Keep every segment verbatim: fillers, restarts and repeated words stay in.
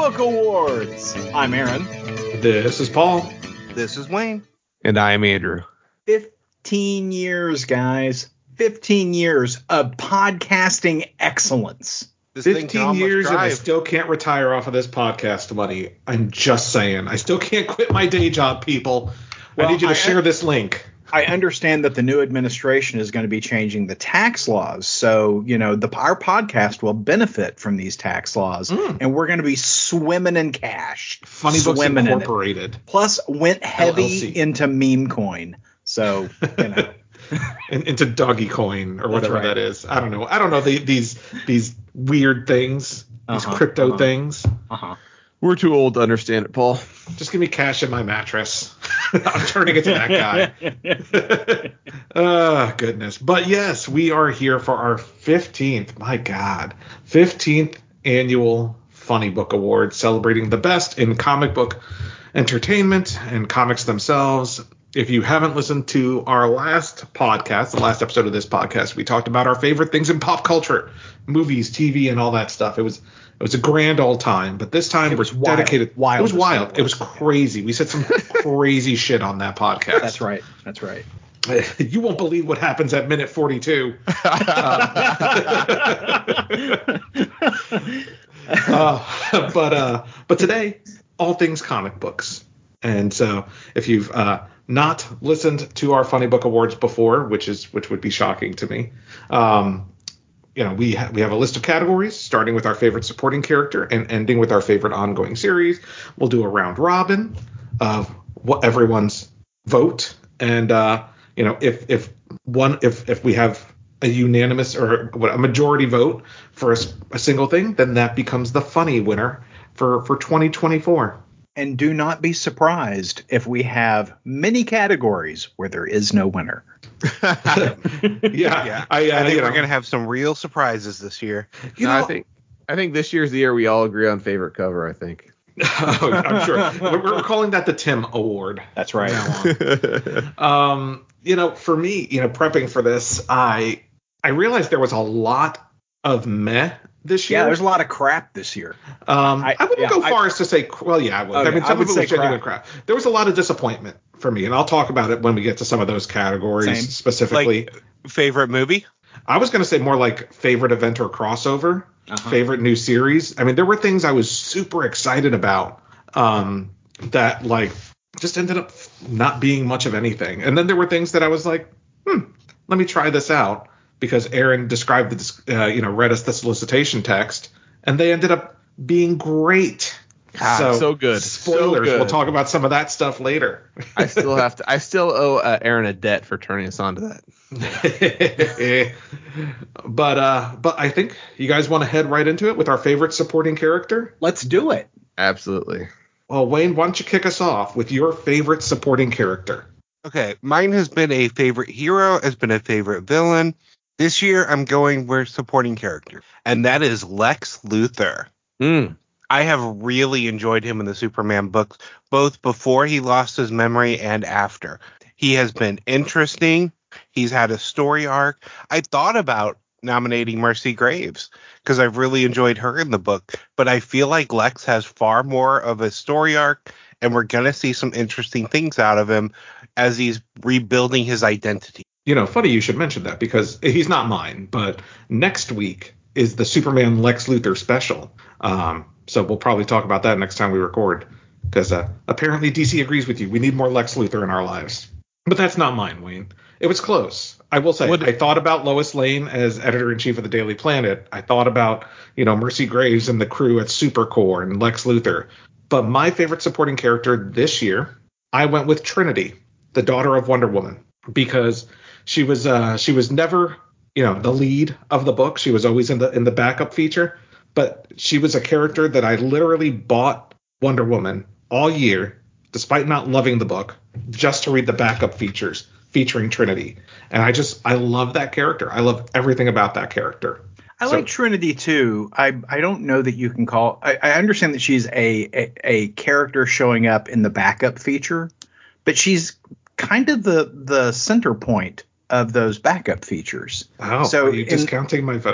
Book Awards. I'm Aaron. This is Paul. This is Wayne. And I am Andrew. Fifteen years, guys. Fifteen years of podcasting excellence. This thing can Fifteen almost years and I drive. still can't retire off of this podcast money. I'm just saying. I still can't quit my day job, people. Well, I need you to I- share this link. I understand that the new administration is going to be changing the tax laws. So, you know, the our podcast will benefit from these tax laws. Mm. And we're going to be swimming in cash. Funny Books Swimming in it. Incorporated. Plus, went heavy L L C. into meme coin. So, you know. In, into Doggy Coin or whatever right. that is. I don't know. I don't know the, these these weird things, these Uh-huh, crypto uh-huh. things. Uh-huh. We're too old to understand it, Paul. Just give me cash in my mattress. I'm turning into that guy. Oh, goodness. But yes, we are here for our fifteenth, my God, fifteenth annual Funny Book Award, celebrating the best in comic book entertainment and comics themselves. If you haven't listened to our last podcast, the last episode of this podcast, we talked about our favorite things in pop culture, movies, T V, and all that stuff. It was it was a grand old time, but this time It we're was wild. dedicated. Wild it was as wild. it It was. was crazy. We said some crazy shit on that podcast. That's right. That's right. You won't believe what happens at minute forty-two. uh, but uh, but today, all things comic books. And so, if you've uh, not listened to our Funny Book Awards before, which is which would be shocking to me, um, you know, we ha- we have a list of categories, starting with our favorite supporting character and ending with our favorite ongoing series. We'll do a round robin of what everyone's vote, and uh, you know, if if one if if we have a unanimous or what a majority vote for a, s- a single thing, then that becomes the funny winner for for twenty twenty-four. And do not be surprised if we have many categories where there is no winner. Yeah, Yeah, I, uh, I think you we're know, gonna have some real surprises this year. you No, know, I think I think this year's the year we all agree on favorite cover, I think. oh, I'm sure we're, we're calling that the Tim Award. That's right. Um, you know, for me, you know, prepping for this, I I realized there was a lot of meh this year. Yeah, there's a lot of crap this year. Um, I- I, wouldn't yeah, go I- far as to say, well, yeah, I would. Okay, I mean, I some would of it say was genuine crap. There was a lot of disappointment for me, and I'll talk about it when we get to some of those categories Same. specifically. Like favorite movie? I was going to say more like favorite event or crossover, Uh-huh. favorite new series. I mean, there were things I was super excited about um, that like just ended up not being much of anything. And then there were things that I was like, hmm, let me try this out because Aaron described the, uh, you know, read us the solicitation text, and they ended up being great. God, so good. So Spoilers. good. We'll talk about some of that stuff later. I still have to. I still owe uh, Aaron a debt for turning us on to that. but uh, but I think you guys want to head right into it with our favorite supporting character. Let's do it. Absolutely. Well, Wayne, why don't you kick us off with your favorite supporting character? Okay, mine has been a favorite hero, has been a favorite villain. This year, I'm going with supporting character, and that is Lex Luthor. Mm. I have really enjoyed him in the Superman books, both before he lost his memory and after. He has been interesting. He's had a story arc. I thought about nominating Mercy Graves because I've really enjoyed her in the book, but I feel like Lex has far more of a story arc, and we're going to see some interesting things out of him as he's rebuilding his identity. You know, funny you should mention that because he's not mine, but next week is the Superman Lex Luthor special. Um, so we'll probably talk about that next time we record because uh, apparently D C agrees with you. We need more Lex Luthor in our lives. But that's not mine, Wayne. It was close. I will say, What- I thought about Lois Lane as editor-in-chief of the Daily Planet. I thought about, you know, Mercy Graves and the crew at Supercorps and Lex Luthor. But my favorite supporting character this year, I went with Trinity, the daughter of Wonder Woman, because she was uh, she was never, you know, the lead of the book. She was always in the in the backup feature. But she was a character that I literally bought Wonder Woman all year, despite not loving the book, just to read the backup features featuring Trinity. And I just, I love that character. I love everything about that character. I So- like Trinity too. I I don't know that you can call. I, I understand that she's a, a a character showing up in the backup feature, but she's kind of the the center point of those backup features. Oh, So are you in- discounting my vote?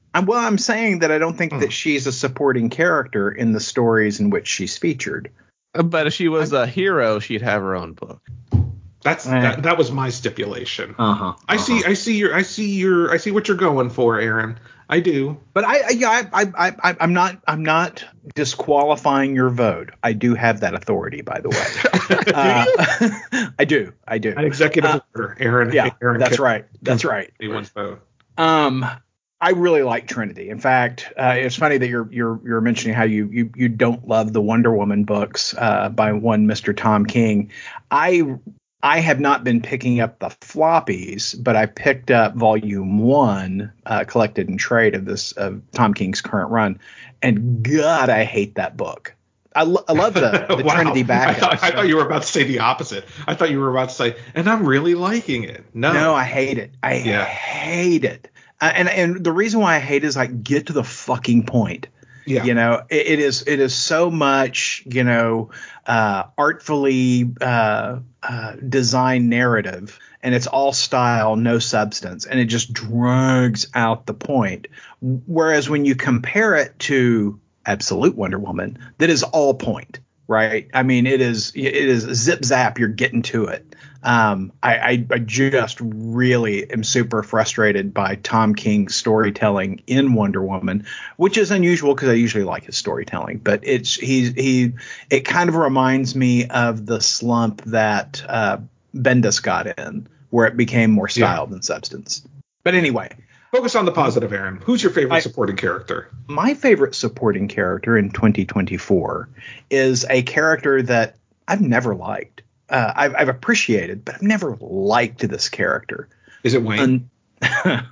I'm, well, I'm saying that I don't think Mm. that she's a supporting character in the stories in which she's featured. But if she was a hero, she'd have her own book. That's Eh. that, that was my stipulation. Uh-huh, uh-huh. I see I see your I see your I see what you're going for, Aaron. I do. But I, I yeah, I, I, I, I'm not, I'm not disqualifying your vote. I do have that authority, by the way. uh, I do, I do. An executive Uh, order, Aaron. Yeah, Aaron that's can- right. That's right. Anyone's vote. Um, I really like Trinity. In fact, uh, it's funny that you're you're you're mentioning how you you you don't love the Wonder Woman books uh, by one Mister Tom King. I I have not been picking up the floppies, but I picked up volume one, uh, collected in trade of this of Tom King's current run, and God, I hate that book. I, lo- I love the, the Wow. Trinity I backup. thought, I thought you were about to say the opposite. I thought you were about to say, and I'm really liking it. No, No, I hate it. I Yeah. hate it. Uh, and and the reason why I hate it is like get to the fucking point. yeah, You know, it, it is it is so much, you know, uh, artfully uh, uh, designed narrative, and it's all style, no substance, and it just drags out the point. Whereas when you compare it to Absolute Wonder Woman, that is all point, right? I mean, it is it is zip zap, you're getting to it. Um, I, I, I just really am super frustrated by Tom King's storytelling in Wonder Woman, which is unusual because I usually like his storytelling. But it's he he it kind of reminds me of the slump that uh, Bendis got in, where it became more style than substance. But anyway, focus on the positive, Aaron. Who's your favorite I- supporting character? my favorite supporting character in twenty twenty-four is a character that I've never liked. Uh, I've, I've appreciated, but I've never liked this character. Is it Wayne? Un-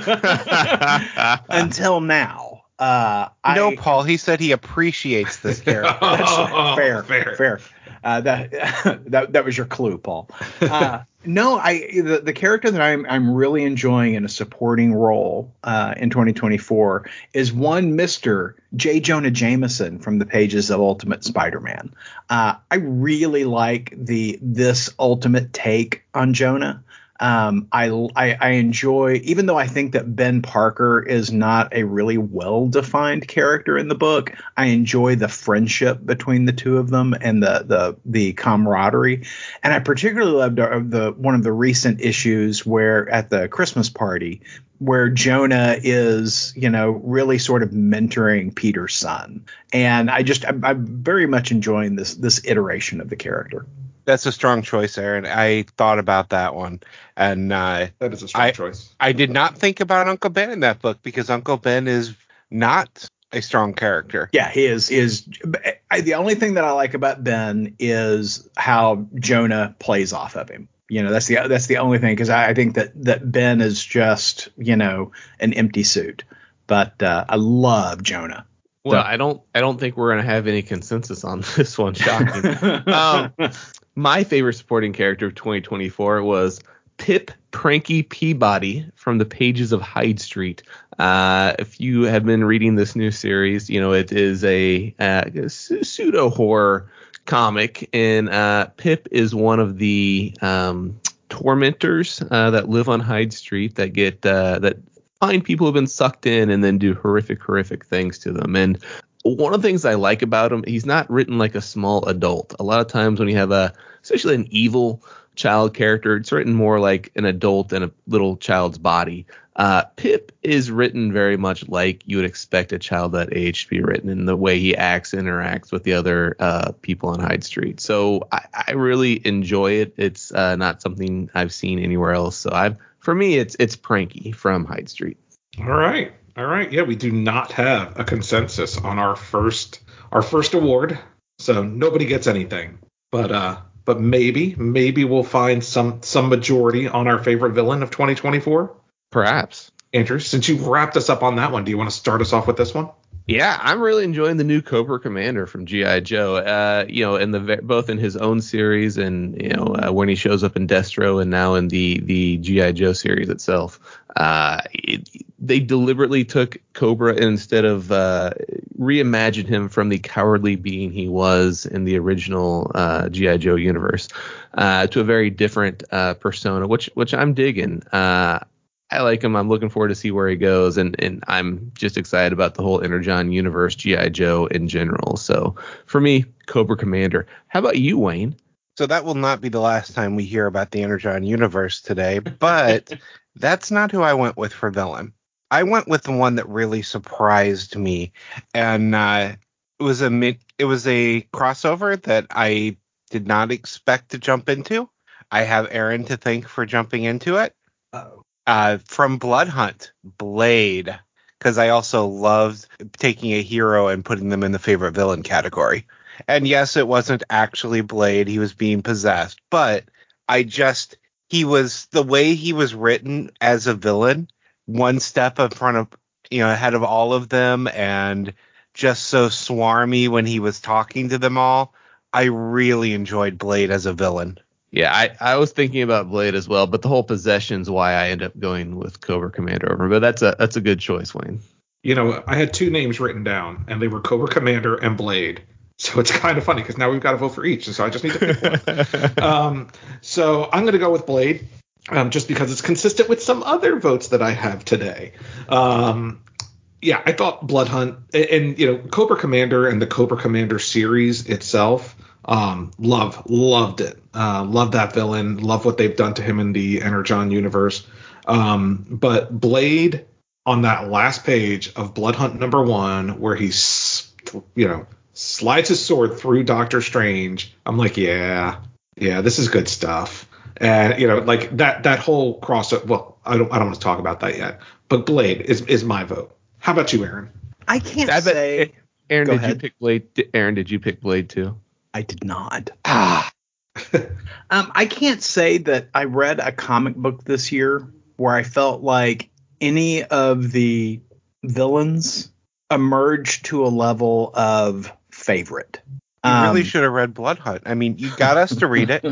Until now. Uh, No, I, Paul. He said he appreciates this character. That's Oh, fair, fair. fair. Uh, that that that was your clue, Paul. Uh, no, I the, the character that I'm I'm really enjoying in a supporting role uh, in twenty twenty-four is one Mister J. Jonah Jameson from the pages of Ultimate Spider-Man. Uh, I really like the this ultimate take on Jonah. Um, I, I I enjoy, even though I think that Ben Parker is not a really well-defined character in the book, I enjoy the friendship between the two of them and the the the camaraderie. And I particularly loved the, the one of the recent issues where at the Christmas party where Jonah is, you know, really sort of mentoring Peter's son. And I just I'm, I'm very much enjoying this this iteration of the character. That's a strong choice, Aaron. I thought about that one, and uh, That is a strong I- choice. I did not think about Uncle Ben in that book because Uncle Ben is not a strong character. Yeah, he is. Is I, the only thing that I like about Ben is how Jonah plays off of him. You know, that's the that's the only thing, because I, I think that that Ben is just, you know, an empty suit. But uh, I love Jonah. Well, I don't I don't think we're gonna have any consensus on this one. Shocking. um, my favorite supporting character of twenty twenty-four was Pip Pranky Peabody from the pages of Hyde Street. Uh, if you have been reading this new series, you know it is a, uh, pseudo horror comic, and uh, Pip is one of the um, tormentors uh, that live on Hyde Street that get uh, that. find people who've been sucked in and then do horrific, horrific things to them. And one of the things I like about him, he's not written like a small adult. A lot of times when you have a, especially an evil child character, it's written more like an adult in a little child's body. Uh, Pip is written very much like you would expect a child that age to be written, in the way he acts, interacts with the other uh, people on Hyde Street. So I, I really enjoy it. It's uh, not something I've seen anywhere else. So I've, for me, it's it's Pranky from Hyde Street. All right. All right. Yeah, we do not have a consensus on our first our first award, so nobody gets anything. But uh but maybe maybe we'll find some some majority on our favorite villain of twenty twenty-four. Perhaps. Andrew, since you wrapped us up on that one, do you want to start us off with this one? Yeah, I'm really enjoying the new Cobra Commander from G I. Joe. Uh, you know, in the both in his own series and you know uh, when he shows up in Destro, and now in the the G I. Joe series itself. Uh, it, they deliberately took Cobra and instead of uh, reimagined him from the cowardly being he was in the original uh, G I. Joe universe uh, to a very different uh, persona, which which I'm digging. Uh, I like him. I'm looking forward to see where he goes, and and I'm just excited about the whole Energon universe, G I. Joe in general. So for me, Cobra Commander. How about you, Wayne? So that will not be the last time we hear about the Energon universe today, but that's not who I went with for villain. I went with the one that really surprised me, and uh, it was a mid, it was a crossover that I did not expect to jump into. I have Aaron to thank for jumping into it. Uh-oh. Uh, from Blood Hunt, Blade, because I also loved taking a hero and putting them in the favorite villain category. And yes, it wasn't actually Blade. He was being possessed. But I just, he was, the way he was written as a villain, one step in front of, you know, ahead of all of them, and just so swarmy when he was talking to them all. I really enjoyed Blade as a villain. Yeah, I, I was thinking about Blade as well, but the whole possession's why I end up going with Cobra Commander over. But that's a that's a good choice, Wayne. You know, I had two names written down, and they were Cobra Commander and Blade. So it's kind of funny because now we've got to vote for each, and so I just need to pick one. um, so I'm going to go with Blade, um, just because it's consistent with some other votes that I have today. Um, yeah, I thought Blood Hunt and, and you know Cobra Commander and the Cobra Commander series itself. Um, love, loved it. Uh, love that villain. Love what they've done to him in the Energon universe. Um, but Blade on that last page of Blood Hunt number one, where he's, you know, slides his sword through Doctor Strange. I'm like, yeah, yeah, this is good stuff. And you know, like that that whole crossover. Well, I don't I don't want to talk about that yet. But Blade is is my vote. How about you, Aaron? I can't I bet- say. Aaron, Go did ahead. you pick Blade? Di- Aaron, did you pick Blade too? I did not. Ah, Um, I can't say that I read a comic book this year where I felt like any of the villains emerged to a level of favorite. you really Um, should have read Blood Hunt. I mean, you got us to read it.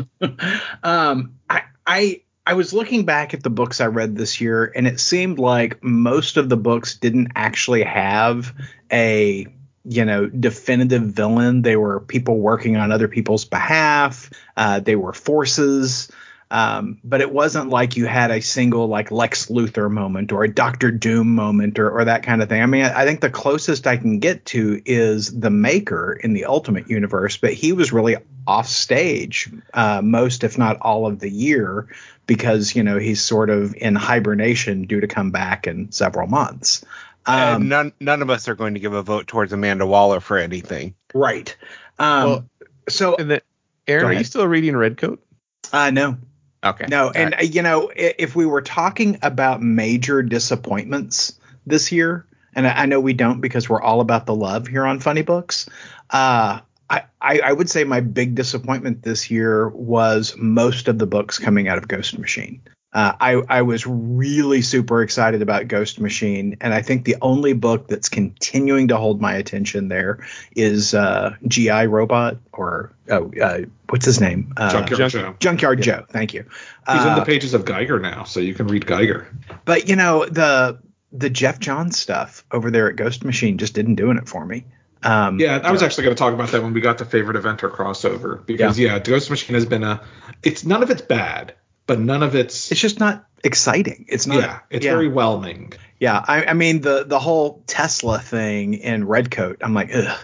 um, I, I I was looking back at the books I read this year, and it seemed like most of the books didn't actually have a you know definitive villain. They were people working on other people's behalf. Uh, they were forces. Um, but it wasn't like you had a single like Lex Luthor moment or a Doctor Doom moment or, or that kind of thing. I mean, I, I think the closest I can get to is the Maker in the Ultimate Universe, but he was really off stage uh, most, if not all of the year, because, you know, he's sort of in hibernation due to come back in several months. And Um, none none of us are going to give a vote towards Amanda Waller for anything. right. Um, Well, so, And then, Aaron, Go are you ahead. still reading Redcoat? uh, no. Okay. No, All and right. uh, you know, i- if we were talking about major disappointments this year, and I, I know we don't because we're all about the love here on Funny Books, uh, I, I, I would say my big disappointment this year was most of the books coming out of Ghost Machine. Uh, I, I was really super excited about Ghost Machine, and I think the only book that's continuing to hold my attention there is uh, G I Robot, or oh, uh, what's his name? Uh, Junkyard Junk- Joe. Junkyard Joe. Thank you. He's in Uh, the pages of Geiger now, so you can read Geiger. but you know, the the Jeff Johns stuff over there at Ghost Machine just didn't doing it for me. Um, Yeah, I was actually going to talk about that when we got to favorite event or crossover, because yeah, Ghost Machine has been a. It's none of it's bad, but none of it's. it's just not exciting. It's not. yeah, it's very whelming. Yeah, I, I mean the the whole Tesla thing in Redcoat. I'm like, ugh.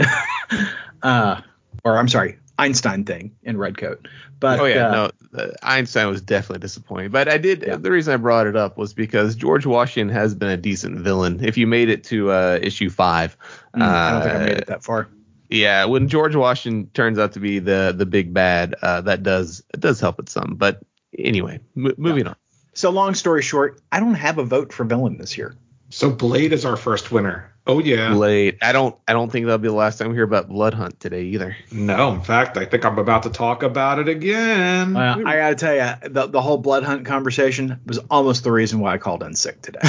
uh, or I'm sorry, Einstein thing in Redcoat. But Oh yeah, uh, no, uh, Einstein was definitely disappointing. But I did. Yeah. The reason I brought it up was because George Washington has been a decent villain. If you made it to uh, issue five, mm, I don't think I uh, made it that far. Yeah, when George Washington turns out to be the the big bad, uh, that does it does help it some. But anyway, m- moving on. So long story short, I don't have a vote for villain this year. So Blade is our first winner. Oh yeah. Blade. I don't. I don't think that'll be the last time we hear about Blood Hunt today either. No, in fact, I think I'm about to talk about it again. Uh, I got to tell you, the, the whole blood hunt conversation was almost the reason why I called in sick today.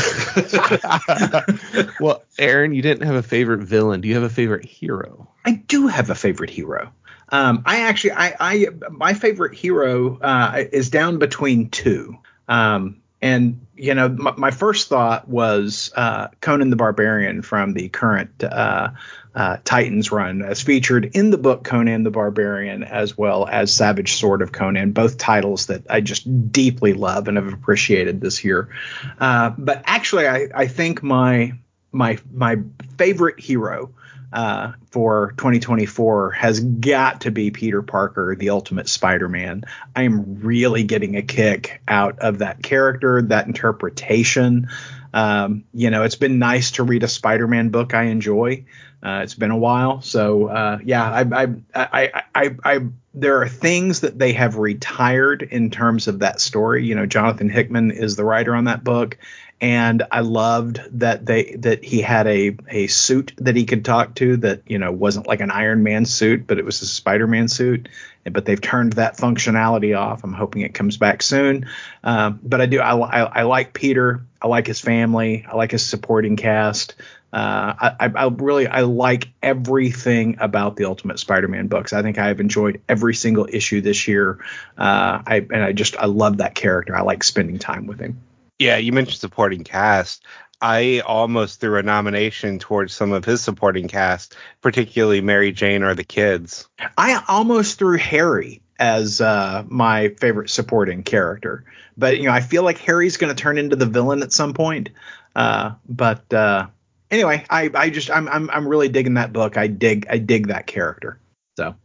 Well, Aaron, you didn't have a favorite villain. Do you have a favorite hero? I do have a favorite hero. Um, I actually, I, I, my favorite hero uh, is down between two. Um, And, you know, my, my first thought was uh, Conan the Barbarian from the current uh, uh, Titans run, as featured in the book Conan the Barbarian, as well as Savage Sword of Conan, both titles that I just deeply love and have appreciated this year. Uh, but actually, I, I think my my my favorite hero Uh, for twenty twenty-four has got to be Peter Parker, the Ultimate Spider-Man. I am really getting a kick out of that character, that interpretation. Um, you know, it's been nice to read a Spider-Man book I enjoy. Uh, it's been a while. So, uh, yeah, I, I, I, I, I, there are things that they have retired in terms of that story. You know, Jonathan Hickman is the writer on that book. And I loved that they that he had a a suit that he could talk to that, you know, wasn't like an Iron Man suit, but it was a Spider-Man suit. But they've turned that functionality off. I'm hoping it comes back soon. Um, but I do. I, I, I like Peter. I like his family. I like his supporting cast. Uh, I, I really I like everything about the Ultimate Spider-Man books. I think I have enjoyed every single issue this year. Uh, I and I just I love that character. I like spending time with him. Yeah, you mentioned supporting cast. I almost threw a nomination towards some of his supporting cast, particularly Mary Jane or the kids. I almost threw Harry as uh, my favorite supporting character, but you know I feel like Harry's going to turn into the villain at some point. Uh, but uh, anyway, I, I just I'm I'm I'm really digging that book. I dig I dig that character. So,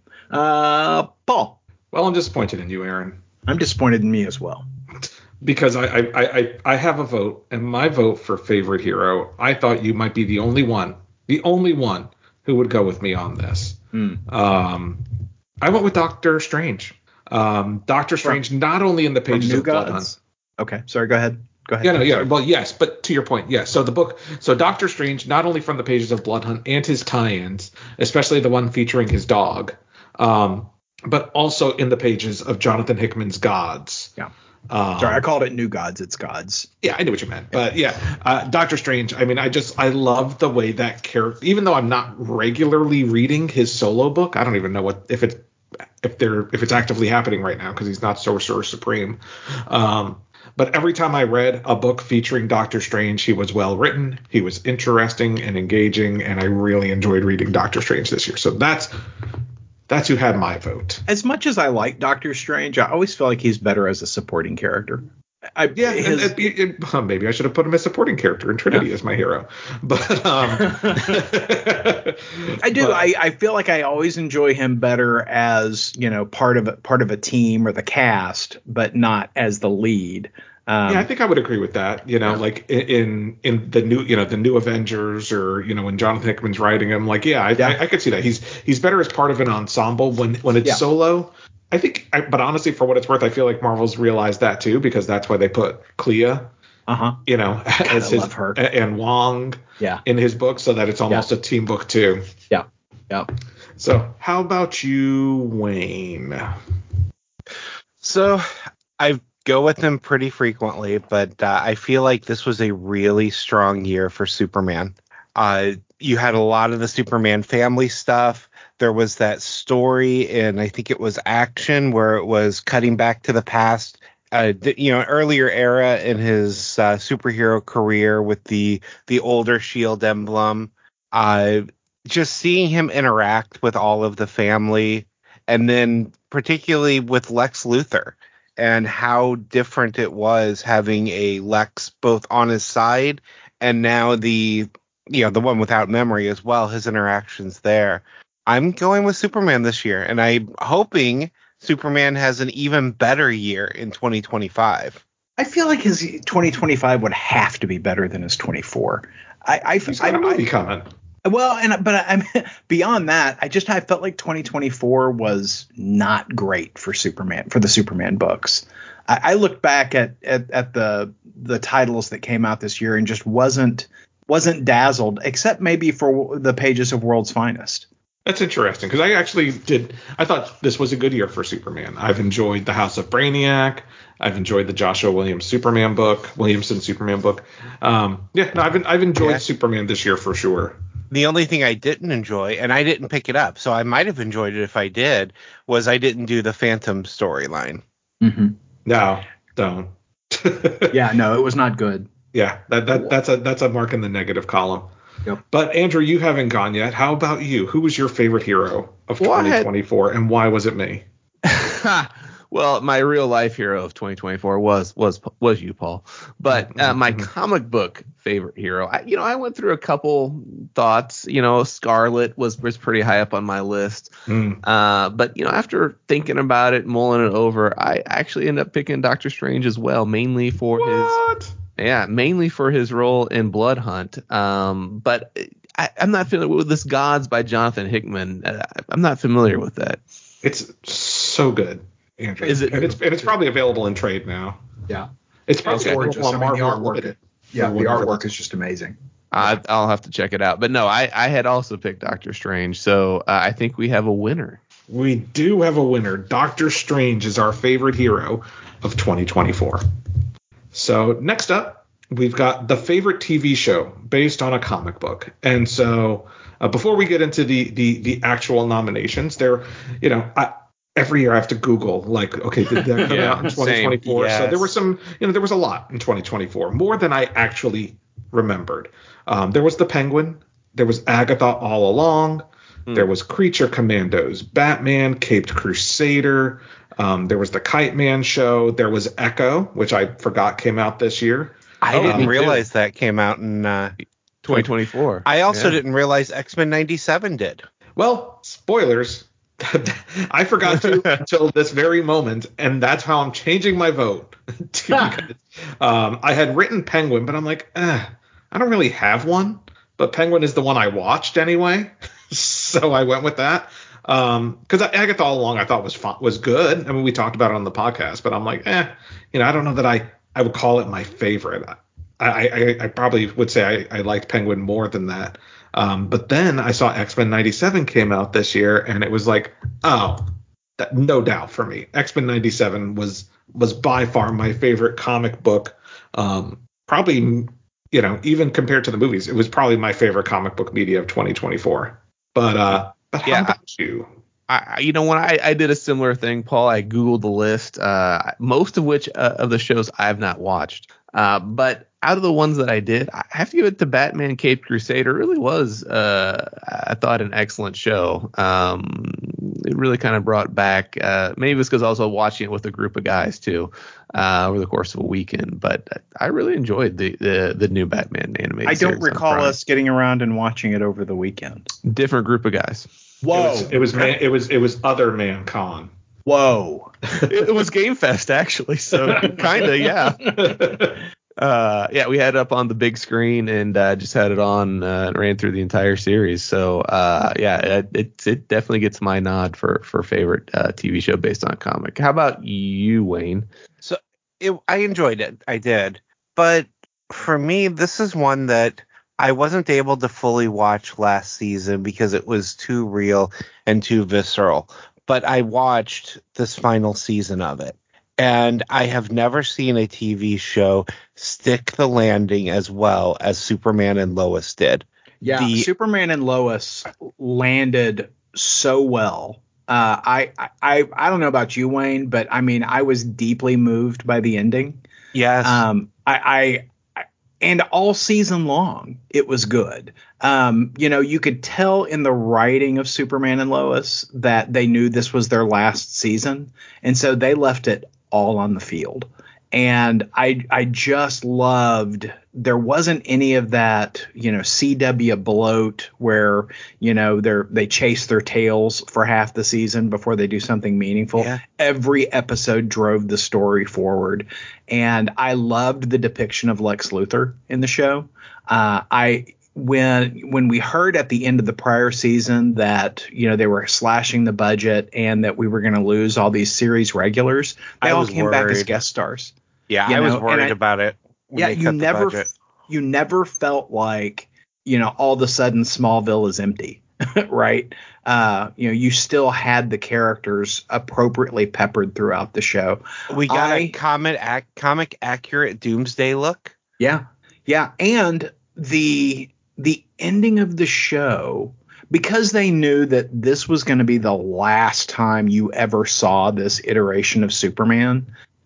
uh, Paul. Well, I'm disappointed in you, Aaron. I'm disappointed in me as well. Because I, I, I, I have a vote, and my vote for favorite hero, I thought you might be the only one, the only one who would go with me on this. Mm. Um, I went with Doctor Strange. Um, Doctor Strange, from, not only in the pages of Blood Hunt. Okay, sorry, go ahead. Go ahead. Yeah, no, yeah, well, yes, but to your point, yes. So the book, so Doctor Strange, not only from the pages of Blood Hunt and his tie-ins, especially the one featuring his dog, um, but also in the pages of Jonathan Hickman's Gods. Yeah. Um, Sorry, I called it New Gods. It's Gods. Yeah, I knew what you meant. But yeah, uh, Doctor Strange, I mean, I just, I love the way that character, even though I'm not regularly reading his solo book, I don't even know what, if it's, if they're, if it's actively happening right now because he's not Sorcerer Supreme. Um, but every time I read a book featuring Doctor Strange, he was well written, he was interesting and engaging, and I really enjoyed reading Doctor Strange this year. So that's, That's who had my vote. As much as I like Doctor Strange, I always feel like he's better as a supporting character. I, yeah, his, and, and, and, well, maybe I should have put him as supporting character, and Trinity yeah. as my hero. But um, I do. But, I, I feel like I always enjoy him better as, you know, part of a, part of a team or the cast, but not as the lead. Um, yeah, I think I would agree with that. You know, yeah. like in in the new, you know, the new Avengers, or you know, when Jonathan Hickman's writing him, like, yeah, I, yeah. I, I could see that. He's he's better as part of an ensemble when when it's yeah. solo. I think, I, but honestly, for what it's worth, I feel like Marvel's realized that too, because that's why they put Clea, uh-huh, you know, God, as I his love her. and Wong, yeah. in his book, so that it's almost yeah. a team book too. Yeah, yeah. So, how about you, Wayne? So, I've go with them pretty frequently, but uh, I feel like this was a really strong year for Superman. Uh, you had a lot of the Superman family stuff. There was that story in, I think it was Action, where it was cutting back to the past, uh, you know, earlier era in his uh, superhero career with the the older Shield emblem. Uh, just seeing him interact with all of the family, and then particularly with Lex Luthor, and how different it was having a Lex both on his side and now the, you know, the one without memory as well, his interactions there. I'm going with Superman this year, and I'm hoping Superman has an even better year in twenty twenty-five. I feel like his twenty twenty-five would have to be better than his twenty-four. I, I, He's got I, a movie I, coming. Well, and but I'm beyond that. I just I felt like twenty twenty-four was not great for Superman for the Superman books. I, I looked back at, at at the the titles that came out this year and just wasn't wasn't dazzled, except maybe for the pages of World's Finest. That's interesting, because I actually did. I thought this was a good year for Superman. I've enjoyed the House of Brainiac. I've enjoyed the Joshua Williams Superman book, Williamson Superman book. Um, yeah, no, I've I've enjoyed yeah. Superman this year for sure. The only thing I didn't enjoy, and I didn't pick it up, so I might have enjoyed it if I did, was I didn't do the Phantom storyline. Mm-hmm. No, don't. Yeah, no, it was not good. Yeah, that, that that's a that's a mark in the negative column. Yep. But Andrew, you haven't gone yet. How about you? Who was your favorite hero of Well, I had- twenty twenty-four, and why was it me? Well, my real life hero of twenty twenty-four was was was you, Paul. But uh, my comic book favorite hero, I, you know, I went through a couple thoughts. You know, Scarlet was was pretty high up on my list. Mm. Uh, but you know, after thinking about it, mulling it over, I actually ended up picking Doctor Strange as well, mainly for What? his yeah, mainly for his role in Blood Hunt. Um, but I, I'm not familiar with this Gods by Jonathan Hickman. Uh, I'm not familiar with that. It's so good, Andrew. Is it- And it's and it's probably available in trade now. Yeah. It's probably It's available gorgeous. on I mean, the Marvel artwork, Unlimited. yeah, for the whenever artwork that's- is just amazing. I, I'll have to check it out. But no, I, I had also picked Doctor Strange. So uh, I think we have a winner. We do have a winner. Doctor Strange is our favorite hero of twenty twenty-four. So next up, we've got the favorite T V show based on a comic book. And so uh, before we get into the, the the actual nominations, there, you know, I, every year I have to Google, like, okay, did that come Yeah, out in twenty twenty-four? same. So there Yes. were some, you know, there was a lot in twenty twenty-four, more than I actually remembered. Um, there was the Penguin. There was Agatha All Along. There was Creature Commandos, Batman, Caped Crusader. Um, there was the Kite Man show. There was Echo, which I forgot came out this year. I Oh, me didn't too. realize that came out in. Uh, twenty twenty-four. I also Yeah. didn't realize X-Men ninety-seven did. Well, spoilers. I forgot to until this very moment, and that's how I'm changing my vote. Because, um, I had written Penguin, but I'm like, eh, I don't really have one. But Penguin is the one I watched anyway, so I went with that. Um, because Agatha All Along I thought was fun, was good. I mean, we talked about it on the podcast, but I'm like, eh, you know, I don't know that I I would call it my favorite. I I, I probably would say I, I liked Penguin more than that. Um, but then I saw X-Men ninety-seven came out this year, and it was like, oh, that, no doubt for me. X-Men ninety-seven was was by far my favorite comic book. Um, probably, you know, even compared to the movies, it was probably my favorite comic book media of twenty twenty-four. But uh, but how Yeah, about you? I, I- you know, when I, I did a similar thing, Paul, I Googled the list, uh, most of which uh, of the shows I have not watched. Uh, but out of the ones that I did, I have to give it to Batman Caped Crusader. It really was, uh, I thought, an excellent show. Um, it really kind of brought back, uh, maybe it's because I was watching it with a group of guys too, uh, over the course of a weekend. But I really enjoyed the the, the new Batman animated I don't series on recall Prime. us getting around and watching it over the weekend. Different group of guys. Whoa. It was it was, man, it was it was other man con. Whoa. It was Game Fest actually, so kind of, yeah. Uh, yeah, we had it up on the big screen and uh, just had it on uh, and ran through the entire series. So uh, yeah, it, it it definitely gets my nod for for favorite uh, T V show based on a comic. How about you, Wayne? So it, I enjoyed it. I did. But for me, this is one that I wasn't able to fully watch last season because it was too real and too visceral. But I watched this final season of it. And I have never seen a T V show stick the landing as well as Superman and Lois did. Yeah, The- Superman and Lois landed so well. Uh, I, I I don't know about you, Wayne, but I mean, I was deeply moved by the ending. Yes. Um, I, I, I and all season long, it was good. Um, you know, you could tell in the writing of Superman and Lois that they knew this was their last season, and so they left it all on the field. And I I just loved, there wasn't any of that, you know, C W bloat where, you know, they're they chase their tails for half the season before they do something meaningful. Yeah. Every episode drove the story forward. And I loved the depiction of Lex Luthor in the show. Uh, I when when we heard at the end of the prior season that, you know, they were slashing the budget and that we were going to lose all these series regulars, they I all was came back as worried. guest stars. yeah, you I was know, and worried I- about it. When Yeah, they you cut the never budget. you never felt like, you know, all of a sudden Smallville is empty, right? Uh, you know, you still had the characters appropriately peppered throughout the show. We got I- a comic ac- comic accurate Doomsday look. Yeah. Yeah. And the the ending of the show, because they knew that this was going to be the last time you ever saw this iteration of Superman,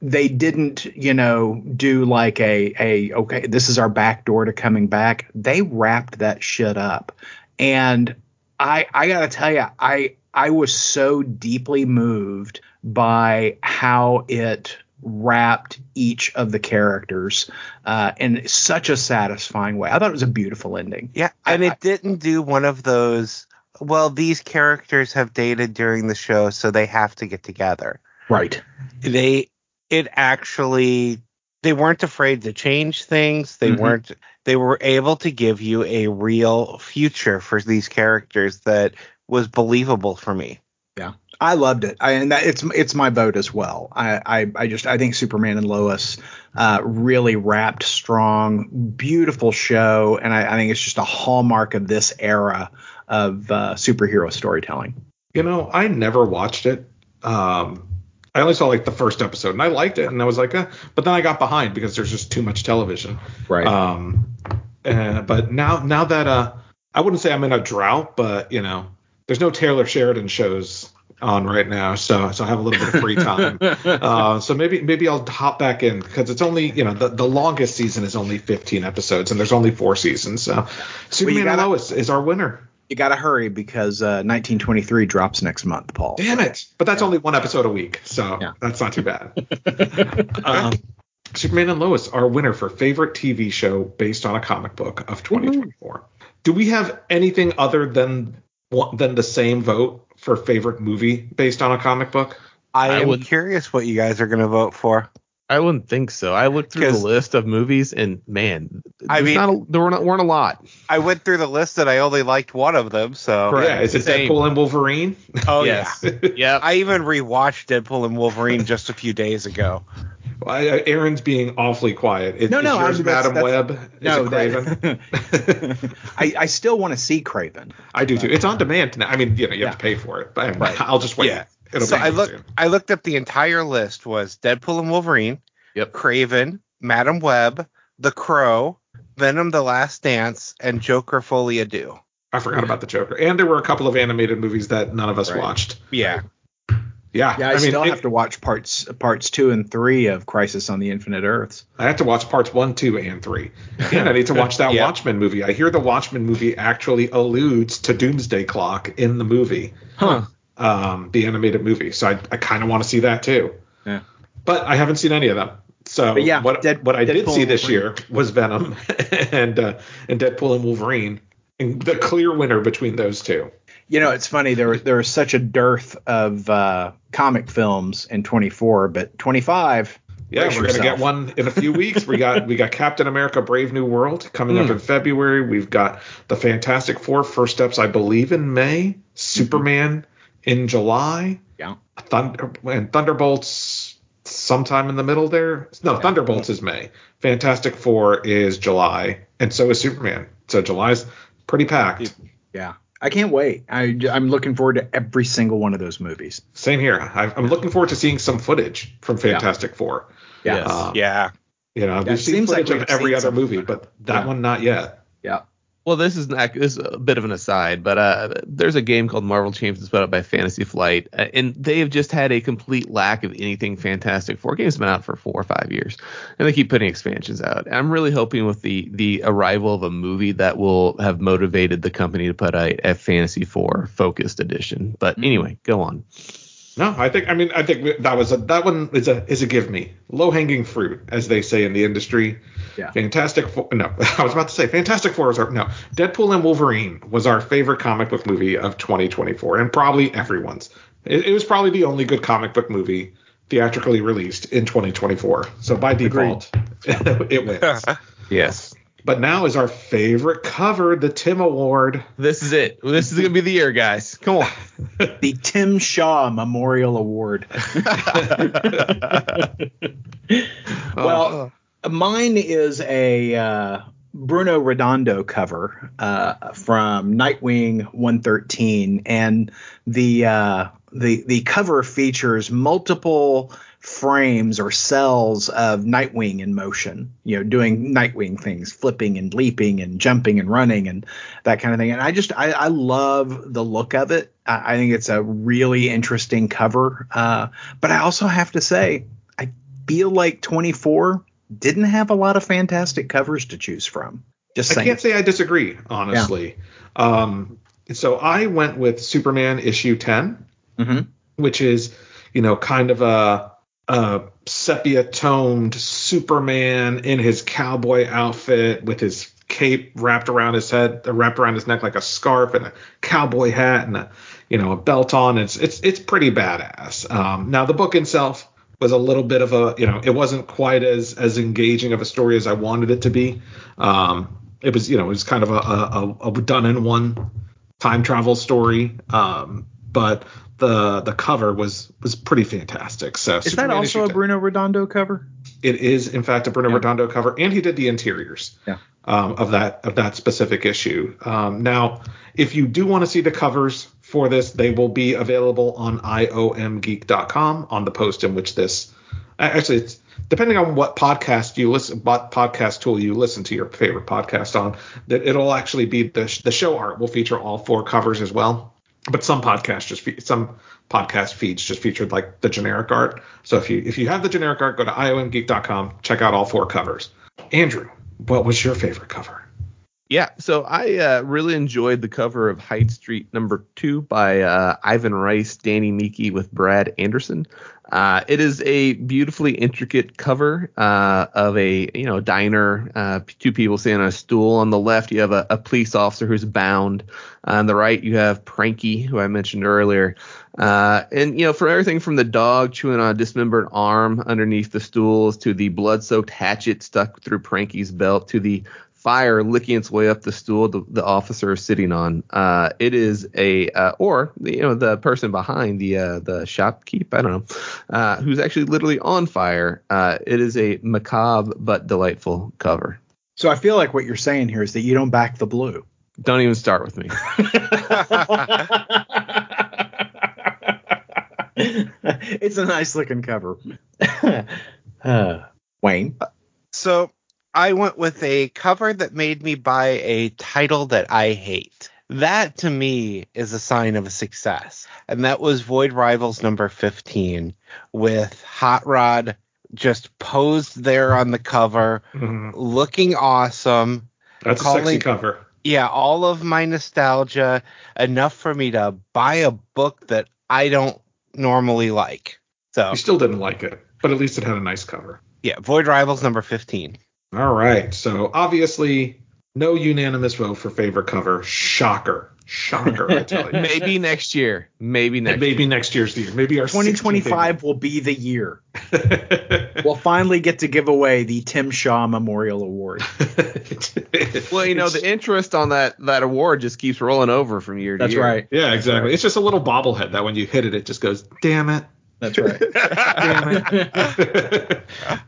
they didn't, you know, do like a a okay, this is our back door to coming back. They wrapped that shit up, and I I gotta tell you, I I was so deeply moved by how it wrapped each of the characters uh, in such a satisfying way. I thought it was a beautiful ending. Yeah, and I, it didn't do one of those, well, these characters have dated during the show, so they have to get together. Right. They, it actually, they weren't afraid to change things. They Mm-hmm. weren't, they were able to give you a real future for these characters that was believable for me. Yeah, I loved it, I, and that, it's it's my vote as well. I, I I just I think Superman and Lois uh, really wrapped strong, beautiful show, and I, I think it's just a hallmark of this era of uh, superhero storytelling. You know, I never watched it. Um, I only saw like the first episode, and I liked it, and I was like, eh. But then I got behind because there's just too much television. Right. Um, uh, but now now that uh, I wouldn't say I'm in a drought, but you know. There's no Taylor Sheridan shows on right now, so so I have a little bit of free time. uh, so maybe maybe I'll hop back in because it's only you know the, the longest season is only fifteen episodes and there's only four seasons. So Superman gotta, and Lois is our winner. You got to hurry because uh, nineteen twenty-three drops next month, Paul. Damn it! But that's yeah. only one episode a week, so yeah. that's not too bad. um, Superman and Lois, our winner for favorite T V show based on a comic book of twenty twenty-four. Mm-hmm. Do we have anything other than than the same vote for favorite movie based on a comic book? I, I am would, curious what you guys are going to vote for. I wouldn't think so. I looked through the list of movies, and man, I mean, not a, there weren't, weren't a lot. I went through the list and I only liked one of them. So Correct. Yeah, is it Same. Deadpool and Wolverine? Oh yes. yeah, yeah. I even rewatched Deadpool and Wolverine just a few days ago. Well, I, Aaron's being awfully quiet. It, no, no, is yours I, that's, Madam that's, Web? Is no, it Craven? That, I, I still want to see Craven. I do too. It's on demand now. I mean, you know, you have yeah. to pay for it, but right. I'll just wait. Yeah. It'll so be I looked. soon. I looked up the entire list was Deadpool and Wolverine. Yep. Craven, Madam Web, The Crow, Venom: The Last Dance, and Joker: Folie à Deux. I forgot about the Joker, and there were a couple of animated movies that none of us right. watched. Yeah. Yeah, yeah. I, I mean, still it, have to watch parts parts two and three of Crisis on the Infinite Earths. I have to watch parts one, two, and three, and I need to watch that yeah. Watchmen movie. I hear the Watchmen movie actually alludes to Doomsday Clock in the movie, huh? Um, the animated movie. So I, I kind of want to see that too. Yeah, but I haven't seen any of them. So but yeah, what Dead, what I Deadpool did see this Wolverine. year was Venom and uh, and Deadpool and Wolverine, and the clear winner between those two. You know, it's funny. There was there was such a dearth of uh, comic films in twenty-four, but twenty-five. Yeah, we're yourself. gonna get one in a few weeks. We got we got Captain America: Brave New World coming mm. up in February. We've got the Fantastic Four first steps, I believe, in May. Superman mm-hmm. in July. Yeah. Thunder and Thunderbolts sometime in the middle there. No, yeah. Thunderbolts is May. Fantastic Four is July, and so is Superman. So July's pretty packed. Yeah. I can't wait. I, I'm looking forward to every single one of those movies. Same here. I, I'm looking forward to seeing some footage from Fantastic yeah. Four. Yeah. Yes. Um, yeah. You know, yeah, we've seen footage like of every other movie, something. but that yeah. one not yet. Yeah. Well, this is not, this is a bit of an aside, but uh, there's a game called Marvel Champions put out by Fantasy Flight, uh, and they have just had a complete lack of anything Fantastic Four. Games have been out for four or five years, and they keep putting expansions out. And I'm really hoping with the the arrival of a movie that will have motivated the company to put out a Fantasy Four focused edition. But mm-hmm. anyway, go on. No, I think I mean I think that was a that one is a is a give me low hanging fruit, as they say in the industry. Yeah. Fantastic Four. No, I was about to say Fantastic Four was our no. Deadpool and Wolverine was our favorite comic book movie of twenty twenty-four, and probably everyone's. It, it was probably the only good comic book movie theatrically released in twenty twenty-four. So by default, it wins. Yes. But now is our favorite cover, the Tim Award. This is it. This is going to be the year, guys. Come on. The Tim Shaw Memorial Award. Well, uh, mine is a uh, Bruno Redondo cover uh, from Nightwing one thirteen, and the uh, the the cover features multiple frames or cells of Nightwing in motion, you know, doing Nightwing things, flipping and leaping and jumping and running and that kind of thing. And I just, I, I love the look of it. I, I think it's a really interesting cover. Uh, but I also have to say, I feel like twenty-four didn't have a lot of fantastic covers to choose from. Just I saying. can't say I disagree, honestly. Yeah. Um, so I went with Superman issue ten, mm-hmm. which is, you know, kind of a, a sepia-toned Superman in his cowboy outfit with his cape wrapped around his head, wrapped around his neck like a scarf, and a cowboy hat, and a, you know, a belt on. It's it's it's pretty badass. Um, now the book itself was a little bit of a, you know, it wasn't quite as as engaging of a story as I wanted it to be. Um, it was, you know, it was kind of a, a, a done in one time travel story. Um, but the the cover was was pretty fantastic. So is Superman that also a ten. Bruno Redondo cover? It is, in fact, a Bruno yeah. Redondo cover, and he did the interiors yeah. um, of that of that specific issue. Um, now, if you do want to see the covers for this, they will be available on I O M geek dot com on the post in which this. Actually, it's depending on what podcast you listen, what podcast tool you listen to your favorite podcast on. That it'll actually be the the show art will feature all four covers as well. But some podcasts just fe- some podcast feeds just featured like the generic art. So if you if you have the generic art, go to I O M geek dot com, check out all four covers. Andrew, what was your favorite cover? Yeah, so I uh, really enjoyed the cover of Hyde Street number two by uh, Ivan Rice, Danny Miki with Brad Anderson. Uh, it is a beautifully intricate cover uh, of a you know diner, uh, two people sitting on a stool. On the left, you have a, a police officer who's bound. On the right, you have Pranky, who I mentioned earlier. Uh, and, you know, from everything from the dog chewing on a dismembered arm underneath the stools to the blood-soaked hatchet stuck through Pranky's belt to the fire licking its way up the stool the, the officer is sitting on. Uh, it is a uh, or you know the person behind the uh, the shopkeep, I don't know, uh, who's actually literally on fire. Uh, it is a macabre but delightful cover. So I feel like what you're saying here is that you don't back the blue. Don't even start with me. It's a nice looking cover. uh, Wayne. So I went with a cover that made me buy a title that I hate. That to me is a sign of a success. And that was Void Rivals number fifteen with Hot Rod just posed there on the cover, Mm-hmm. looking awesome. That's calling, a sexy cover. Yeah, all of my nostalgia, enough for me to buy a book that I don't normally like. So You still didn't like it, but at least it had a nice cover. Yeah, Void Rivals number fifteen. All right. So obviously no unanimous vote for favorite cover. Shocker. Shocker, I tell you. Maybe next year. Maybe next Maybe next year's the year. Maybe our twenty twenty-five will be the year. We'll finally get to give away the Tim Shaw Memorial Award. Well, you know, the interest on that that award just keeps rolling over from year to That's year. right. Yeah, exactly. It's just a little bobblehead that when you hit it, it just goes, damn it. That's right. Damn it.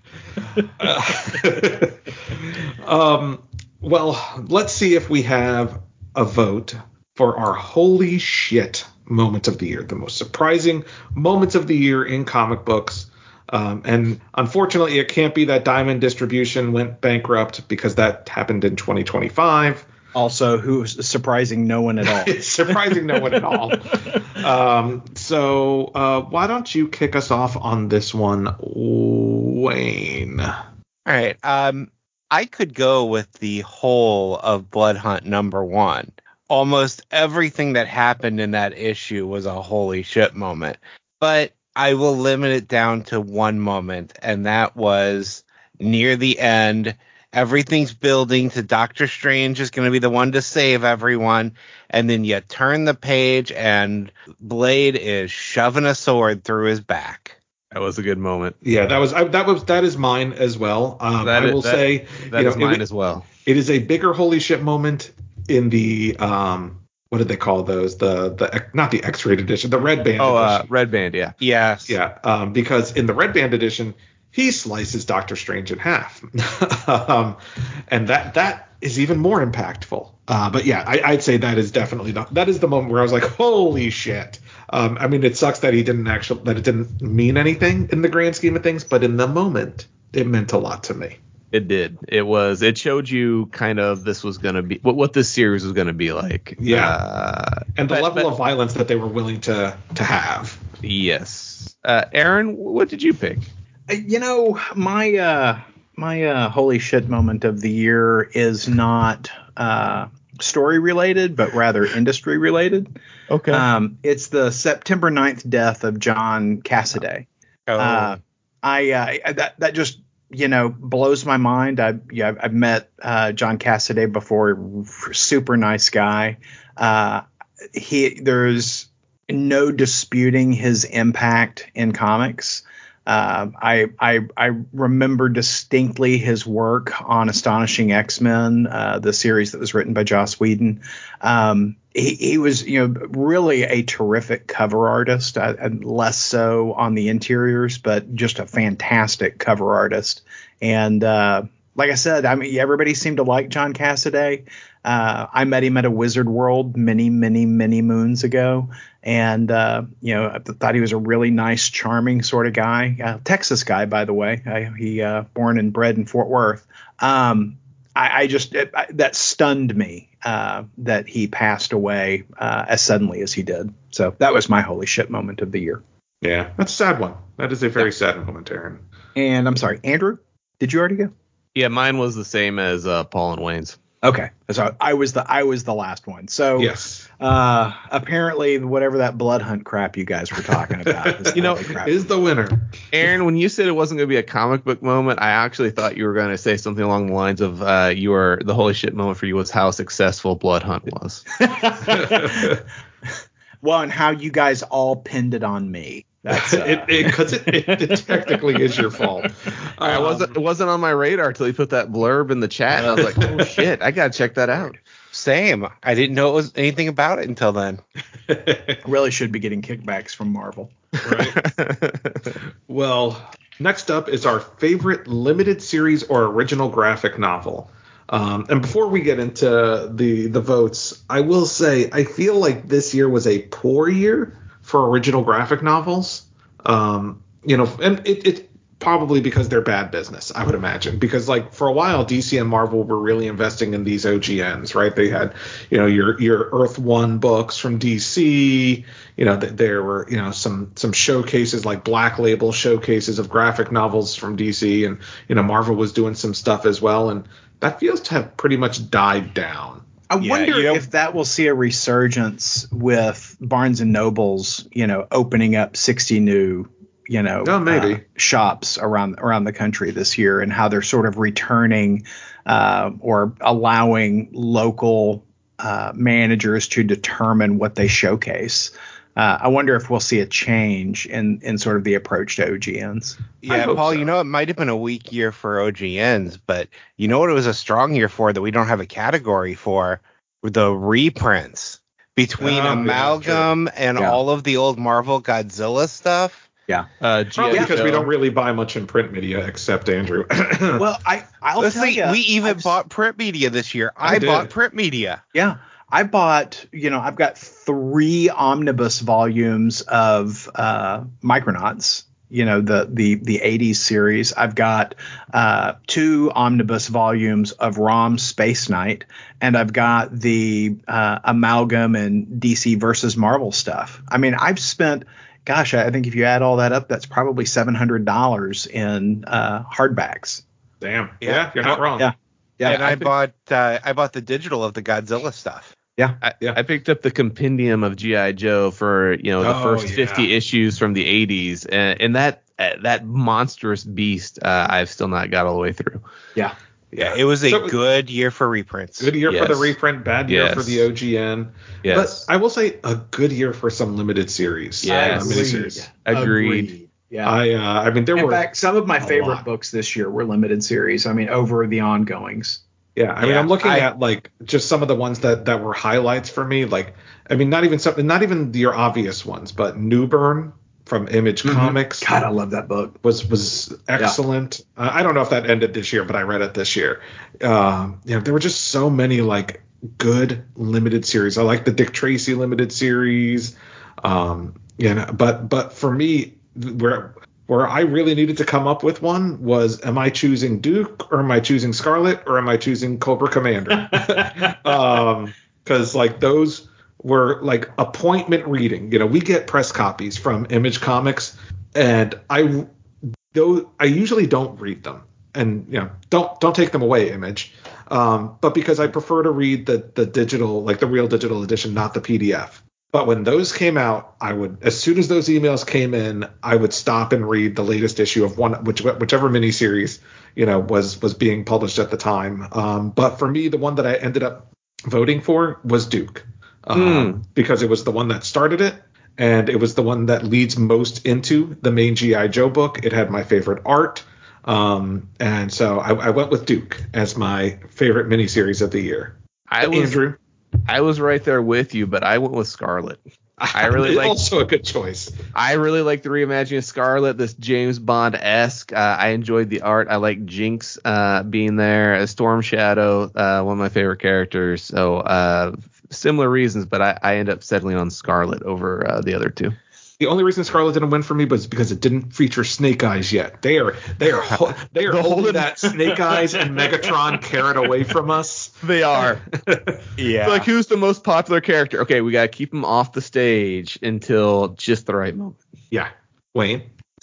uh, um, well, let's see if we have a vote for our holy shit moment of the year, the most surprising moments of the year in comic books. Um, and unfortunately, it can't be that Diamond Distribution went bankrupt because that happened in twenty twenty-five. Also, who's surprising no one at all. It's surprising no one at all. Um, so uh, why don't you kick us off on this one, Wayne? All right. Um, I could go with the whole of Blood Hunt number one. Almost everything that happened in that issue was a holy shit moment. But I will limit it down to one moment, and that was near the end. Everything's building to Doctor Strange is going to be the one to save everyone. And then you turn the page and Blade is shoving a sword through his back. That was a good moment. Yeah, that was I, that was that is mine as well. Um, That I is- will that- say That you is know, mine it, as well. it is a bigger holy shit moment in the um what did they call those? The the not the X-rated edition, the red band Oh, uh, edition. Red Band, yeah. Yes. Yeah, um, because in the red band edition, he slices Doctor Strange in half, um, and that that is even more impactful. Uh, but yeah, I, I'd say that is definitely the, that is the moment where I was like, holy shit. Um, I mean, it sucks that he didn't actually that it didn't mean anything in the grand scheme of things, but in the moment, it meant a lot to me. It did. It was. It showed you kind of this was going to be what what this series was going to be like. Yeah. Uh, And the but- level but- of violence that they were willing to to have. Yes. Uh, Aaron, what did you pick? You know, my uh, my uh, holy shit moment of the year is not uh, story related, but rather industry related. Okay. Um, it's the September ninth death of John Cassaday. Oh, Uh, I uh, that that just you know blows my mind. I yeah I've met uh, John Cassaday before. Super nice guy. Uh, he there's no disputing his impact in comics. Uh, I, I I remember distinctly his work on Astonishing X-Men, uh, the series that was written by Joss Whedon. Um, he, he was, you know, really a terrific cover artist, uh, and less so on the interiors, but just a fantastic cover artist. And uh, like I said, I mean, everybody seemed to like John Cassaday. Uh, I met him at a Wizard World many, many, many moons ago. And, uh, you know, I thought he was a really nice, charming sort of guy. Uh, Texas guy, by the way. I, he uh, born and bred in Fort Worth. Um, I, I just it, I, that stunned me uh, that he passed away uh, as suddenly as he did. So that was my holy shit moment of the year. Yeah, that's a sad one. That is a very yeah. sad moment, Aaron. And I'm sorry, Andrew, did you already go? Yeah, mine was the same as uh, Paul and Wayne's. Okay, so I was the I was the last one. So yes, uh, apparently whatever that blood hunt crap you guys were talking about, is you know, crap. is the winner. Aaron, when you said it wasn't going to be a comic book moment, I actually thought you were going to say something along the lines of uh, your the holy shit moment for you was how successful Blood Hunt was. Well, and how you guys all pinned it on me. That's uh... it because it, it, it, it technically is your fault. Um, I wasn't it wasn't on my radar until you put that blurb in the chat, and I was like, oh shit, I gotta check that out. Same. I didn't know it was anything about it until then. Really should be getting kickbacks from Marvel. Right. Well, next up is our favorite limited series or original graphic novel. Um, and before we get into the the votes, I will say I feel like this year was a poor year for original graphic novels. Um, you know, and it, it probably because they're bad business, I would imagine. Because like for a while, D C and Marvel were really investing in these O G Ns, right? They had, you know, your your Earth One books from D C. You know, th- there were, you know, some some showcases like Black Label showcases of graphic novels from D C, and you know, Marvel was doing some stuff as well, and that feels to have pretty much died down. I yeah, wonder you know, if that will see a resurgence with Barnes and Noble's, you know, opening up sixty new, you know, oh, maybe. uh, shops around around the country this year, and how they're sort of returning uh, or allowing local uh, managers to determine what they showcase. Uh, I wonder if we'll see a change in, in sort of the approach to O G Ns. Yeah, Paul, so. you know, it might have been a weak year for O G Ns, but you know what it was a strong year for that we don't have a category for? The reprints between oh, Amalgam yeah, and yeah. all of the old Marvel Godzilla stuff. Yeah. Uh, Probably because we don't really buy much in print media except Andrew. Well, I, I'll Let's tell you. We even just, bought print media this year. I, I bought print media. Yeah. I bought, you know, I've got three omnibus volumes of uh, Micronauts, you know, the the the eighties series. I've got uh, two omnibus volumes of ROM Space Knight, and I've got the uh, Amalgam and D C versus Marvel stuff. I mean, I've spent, gosh, I think if you add all that up, that's probably seven hundred dollars in uh, hardbacks. Damn. Yeah, yeah, you're not wrong. Yeah. Yeah, and I, I bought uh, I bought the digital of the Godzilla stuff. Yeah, I, yeah. I picked up the compendium of G I. Joe for you know the oh, first yeah. fifty issues from the eighties, and, and that uh, that monstrous beast uh, I've still not got all the way through. Yeah, yeah, it was a so, good year for reprints. Good year yes. for the reprint, bad year yes. for the O G N. Yes. But I will say a good year for some limited series. Yes. Uh, Agreed. Agreed. Agreed. Yeah, I uh, I mean there In were. In fact, some of my favorite lot. books this year were limited series. I mean, over the ongoings. Yeah, I yeah, mean, I'm looking I, at like just some of the ones that, that were highlights for me. Like, I mean, not even something, not even your obvious ones, but Newburn from Image mm-hmm. Comics. God, I love that book. Was was excellent. Yeah. Uh, I don't know if that ended this year, but I read it this year. Um, you know, there were just so many like good limited series. I like the Dick Tracy limited series. Um, you know, but but for me, where Where I really needed to come up with one was, am I choosing Duke or am I choosing Scarlet or am I choosing Cobra Commander? um, because like those were like appointment reading. You know, we get press copies from Image Comics, and I though I usually don't read them, and you know, don't don't take them away, Image. Um, but because I prefer to read the the digital, like the real digital edition, not the P D F. But when those came out, I would, as soon as those emails came in, I would stop and read the latest issue of one, which, whichever miniseries, you know, was was being published at the time. Um, but for me, the one that I ended up voting for was Duke, um, mm. because it was the one that started it, and it was the one that leads most into the main G I. Joe book. It had my favorite art, um, and so I, I went with Duke as my favorite miniseries of the year. I was, Andrew. I was right there with you, but I went with Scarlet. I really like also a good choice. I really like the reimagining of Scarlet, this James Bond-esque. Uh, I enjoyed the art. I like Jinx uh, being there, Storm Shadow, uh, one of my favorite characters. So uh, similar reasons, but I, I end up settling on Scarlet over uh, the other two. The only reason Scarlet didn't win for me was because it didn't feature Snake Eyes yet. They are they are ho- they are the holding that Snake Eyes and Megatron carrot away from us. They are. Yeah. So like, who's the most popular character? Okay, we gotta keep them off the stage until just the right moment. Yeah, Wayne.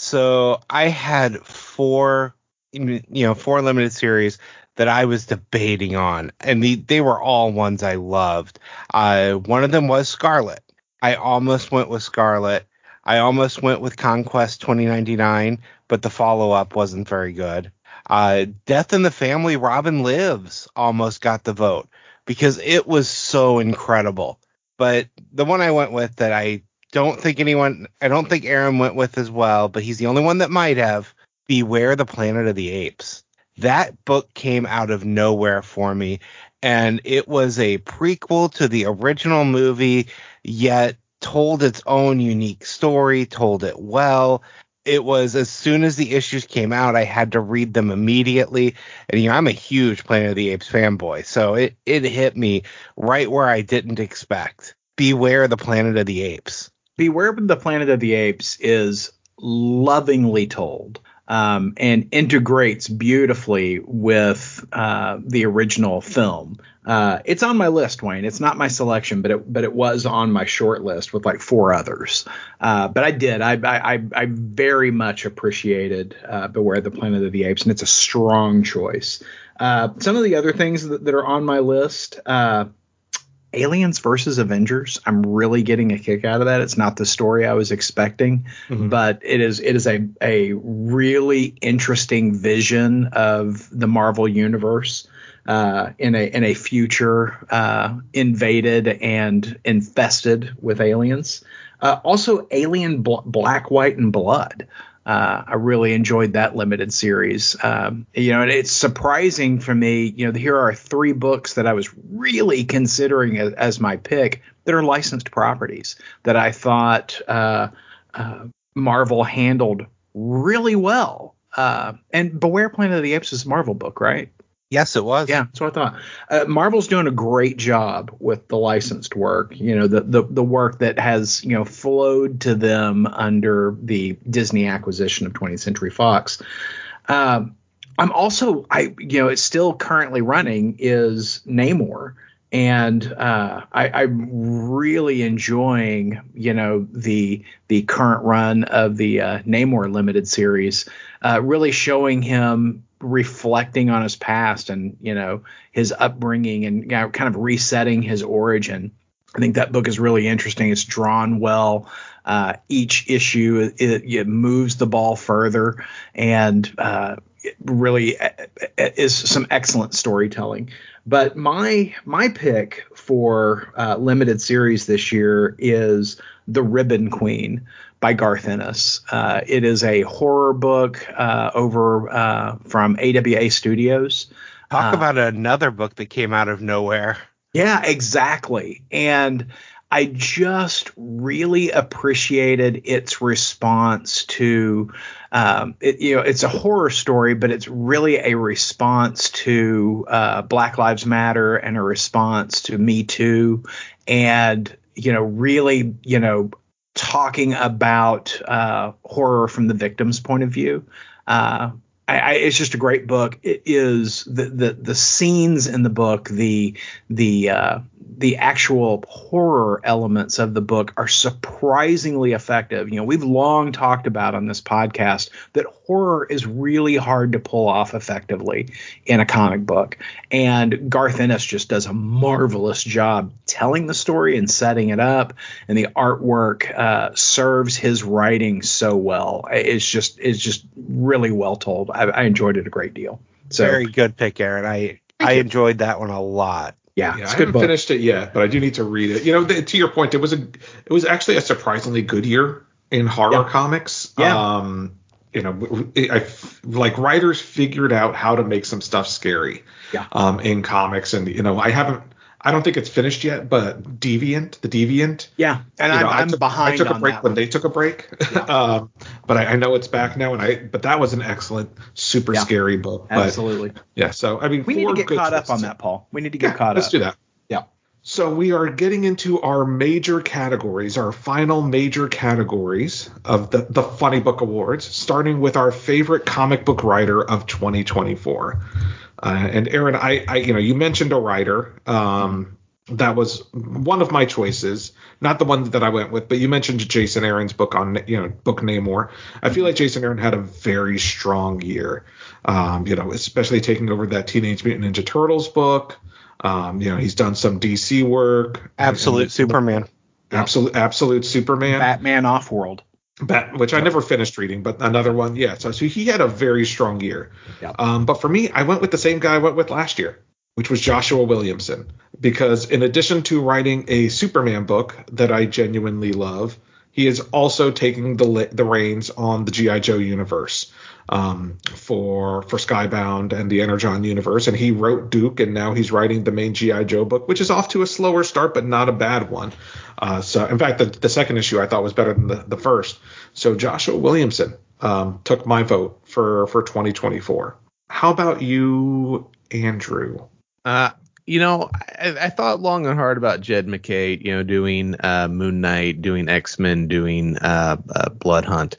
So I had four, you know, four limited series that I was debating on, and the, they were all ones I loved. Uh, one of them was Scarlet. I almost went with Scarlet. I almost went with Conquest twenty ninety-nine, but the follow-up wasn't very good. Uh, Death in the Family, Robin Lives almost got the vote because it was so incredible. But the one I went with that I don't think anyone, I don't think Aaron went with as well, but he's the only one that might have, Beware the Planet of the Apes. That book came out of nowhere for me, and it was a prequel to the original movie, yet told its own unique story, told it well. It was, as soon as the issues came out, I had to read them immediately. And you know, I'm a huge Planet of the Apes fanboy, so it, it hit me right where I didn't expect. Beware the Planet of the Apes. Beware the Planet of the Apes is lovingly told. Um, and integrates beautifully with uh, the original film. Uh, it's on my list, Wayne. It's not my selection, but it but it was on my short list with like four others. Uh, but I did. I I I very much appreciated uh, Beware the Planet of the Apes, and it's a strong choice. Uh, some of the other things that, that are on my list. Uh, Aliens versus Avengers. I'm really getting a kick out of that. It's not the story I was expecting, mm-hmm. but it is it is a a really interesting vision of the Marvel universe uh, in a in a future uh, invaded and infested with aliens. Uh, also, Alien Bl- Black, White, and Blood. Uh, I really enjoyed that limited series. Um, you know, and it's surprising for me. You know, here are three books that I was really considering as, as my pick that are licensed properties that I thought uh, uh, Marvel handled really well. Uh, and Beware Planet of the Apes is a Marvel book, right? Yes, it was. Yeah, that's what I thought. Uh, Marvel's doing a great job with the licensed work. You know, the, the the work that has, you know, flowed to them under the Disney acquisition of twentieth Century Fox. Um, I'm also, I you know, it's still currently running is Namor, and uh, I, I'm really enjoying, you know, the the current run of the uh, Namor limited series, uh, really showing him reflecting on his past and, you know, his upbringing and, you know, kind of resetting his origin. I think that book is really interesting. It's drawn well. Uh, each issue it, it moves the ball further, and uh, it really is some excellent storytelling. But my my pick for uh, limited series this year is The Ribbon Queen by Garth Ennis. Uh, it is a horror book uh, over uh, from A W A Studios. Talk uh, about another book that came out of nowhere. Yeah, exactly. And I just really appreciated its response to, um, it, you know, it's a horror story, but it's really a response to uh, Black Lives Matter and a response to Me Too, and, you know, really, you know, talking about uh, horror from the victim's point of view. Uh, I, I, it's just a great book. It is the the the scenes in the book, the the uh, the actual horror elements of the book are surprisingly effective. You know, we've long talked about on this podcast that horror is really hard to pull off effectively in a comic book, and Garth Ennis just does a marvelous job telling the story and setting it up, and the artwork uh, serves his writing so well. It's just it's just really well told. I, I enjoyed it a great deal. So very good pick, Aaron. I I you. enjoyed that one a lot. Yeah, Yeah, it's I a good haven't book. finished it yet, but I do need to read it. You know, th- to your point, it was a it was actually a surprisingly good year in horror Yeah. comics. Yeah. Um, you know, I, I like writers figured out how to make some stuff scary. Yeah. Um, in comics, and you know, I haven't. I don't think it's finished yet, but Deviant, the Deviant. Yeah, and you know, I'm, I I'm took, behind I took a on break that when one. they took a break, Yeah. um, but I, I know it's back now, and I. But that was an excellent, super Yeah. scary book. But, Absolutely. yeah. So I mean, We need four to get good caught up on choices. that, Paul. We need to get Yeah, caught let's up. do that. Yeah. So we are getting into our major categories, our final major categories of the, the Funny Book Awards, starting with our favorite comic book writer of twenty twenty-four. Uh, and Aaron, I, I, you know, you mentioned a writer. Um, that was one of my choices, not the one that I went with, but you mentioned Jason Aaron's book on, you know, book Namor. I feel like Jason Aaron had a very strong year, um, you know, especially taking over that Teenage Mutant Ninja Turtles book. Um, you know, he's done some D C work. Absolute and, Superman. Absolute, absolute Superman. Batman Offworld. Bat, which I never finished reading, but another one. Yeah. So, so he had a very strong year. Yeah. Um, but for me, I went with the same guy I went with last year, which was Joshua Williamson, because in addition to writing a Superman book that I genuinely love, he is also taking the the reins on the G I. Joe universe um, for for Skybound and the Energon universe, and he wrote Duke, and now he's writing the main G I. Joe book, which is off to a slower start, but not a bad one. Uh, so, in fact, the, the second issue I thought was better than the, the first. So Joshua Williamson um, took my vote for for twenty twenty-four. How about you, Andrew? Uh, you know, I, I thought long and hard about Jed MacKay, you know, doing uh, Moon Knight, doing X-Men, doing uh, uh, Blood Hunt.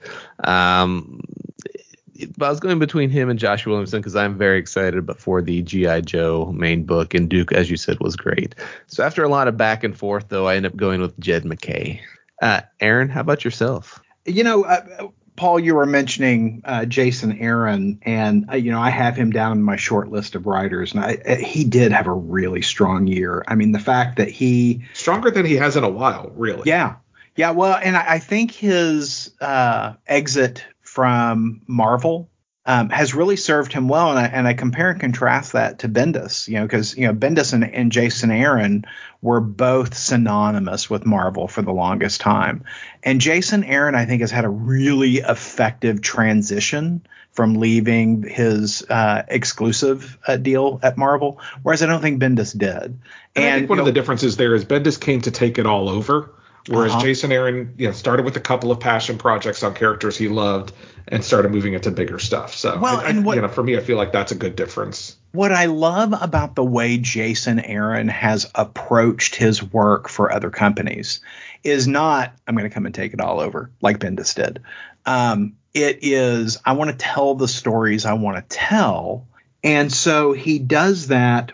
Um, but I was going between him and Joshua Williamson because I'm very excited about for the G I. Joe main book, and Duke, as you said, was great. So after a lot of back and forth, though, I ended up going with Jed MacKay. Uh, Aaron, how about yourself? You know, uh, Paul, you were mentioning uh, Jason Aaron, and uh, you know, I have him down in my short list of writers, and I, uh, he did have a really strong year. I mean, the fact that he Stronger than he has in a while, really. yeah, yeah. Well, and I, I think his uh, exit from Marvel um, has really served him well, and I, and I compare and contrast that to Bendis, you know, because you know Bendis and, and Jason Aaron were both synonymous with Marvel for the longest time. And Jason Aaron, I think, has had a really effective transition from leaving his uh, exclusive uh, deal at Marvel, whereas I don't think Bendis did. And, and I think one you of know, the differences there is Bendis came to take it all over, whereas Uh-huh. Jason Aaron, you know, started with a couple of passion projects on characters he loved and started moving into bigger stuff. So, Well, I, I, and what- you know, for me, I feel like that's a good difference. What I love about the way Jason Aaron has approached his work for other companies is not, I'm going to come and take it all over like Bendis did. Um, it is, I want to tell the stories I want to tell. And so he does that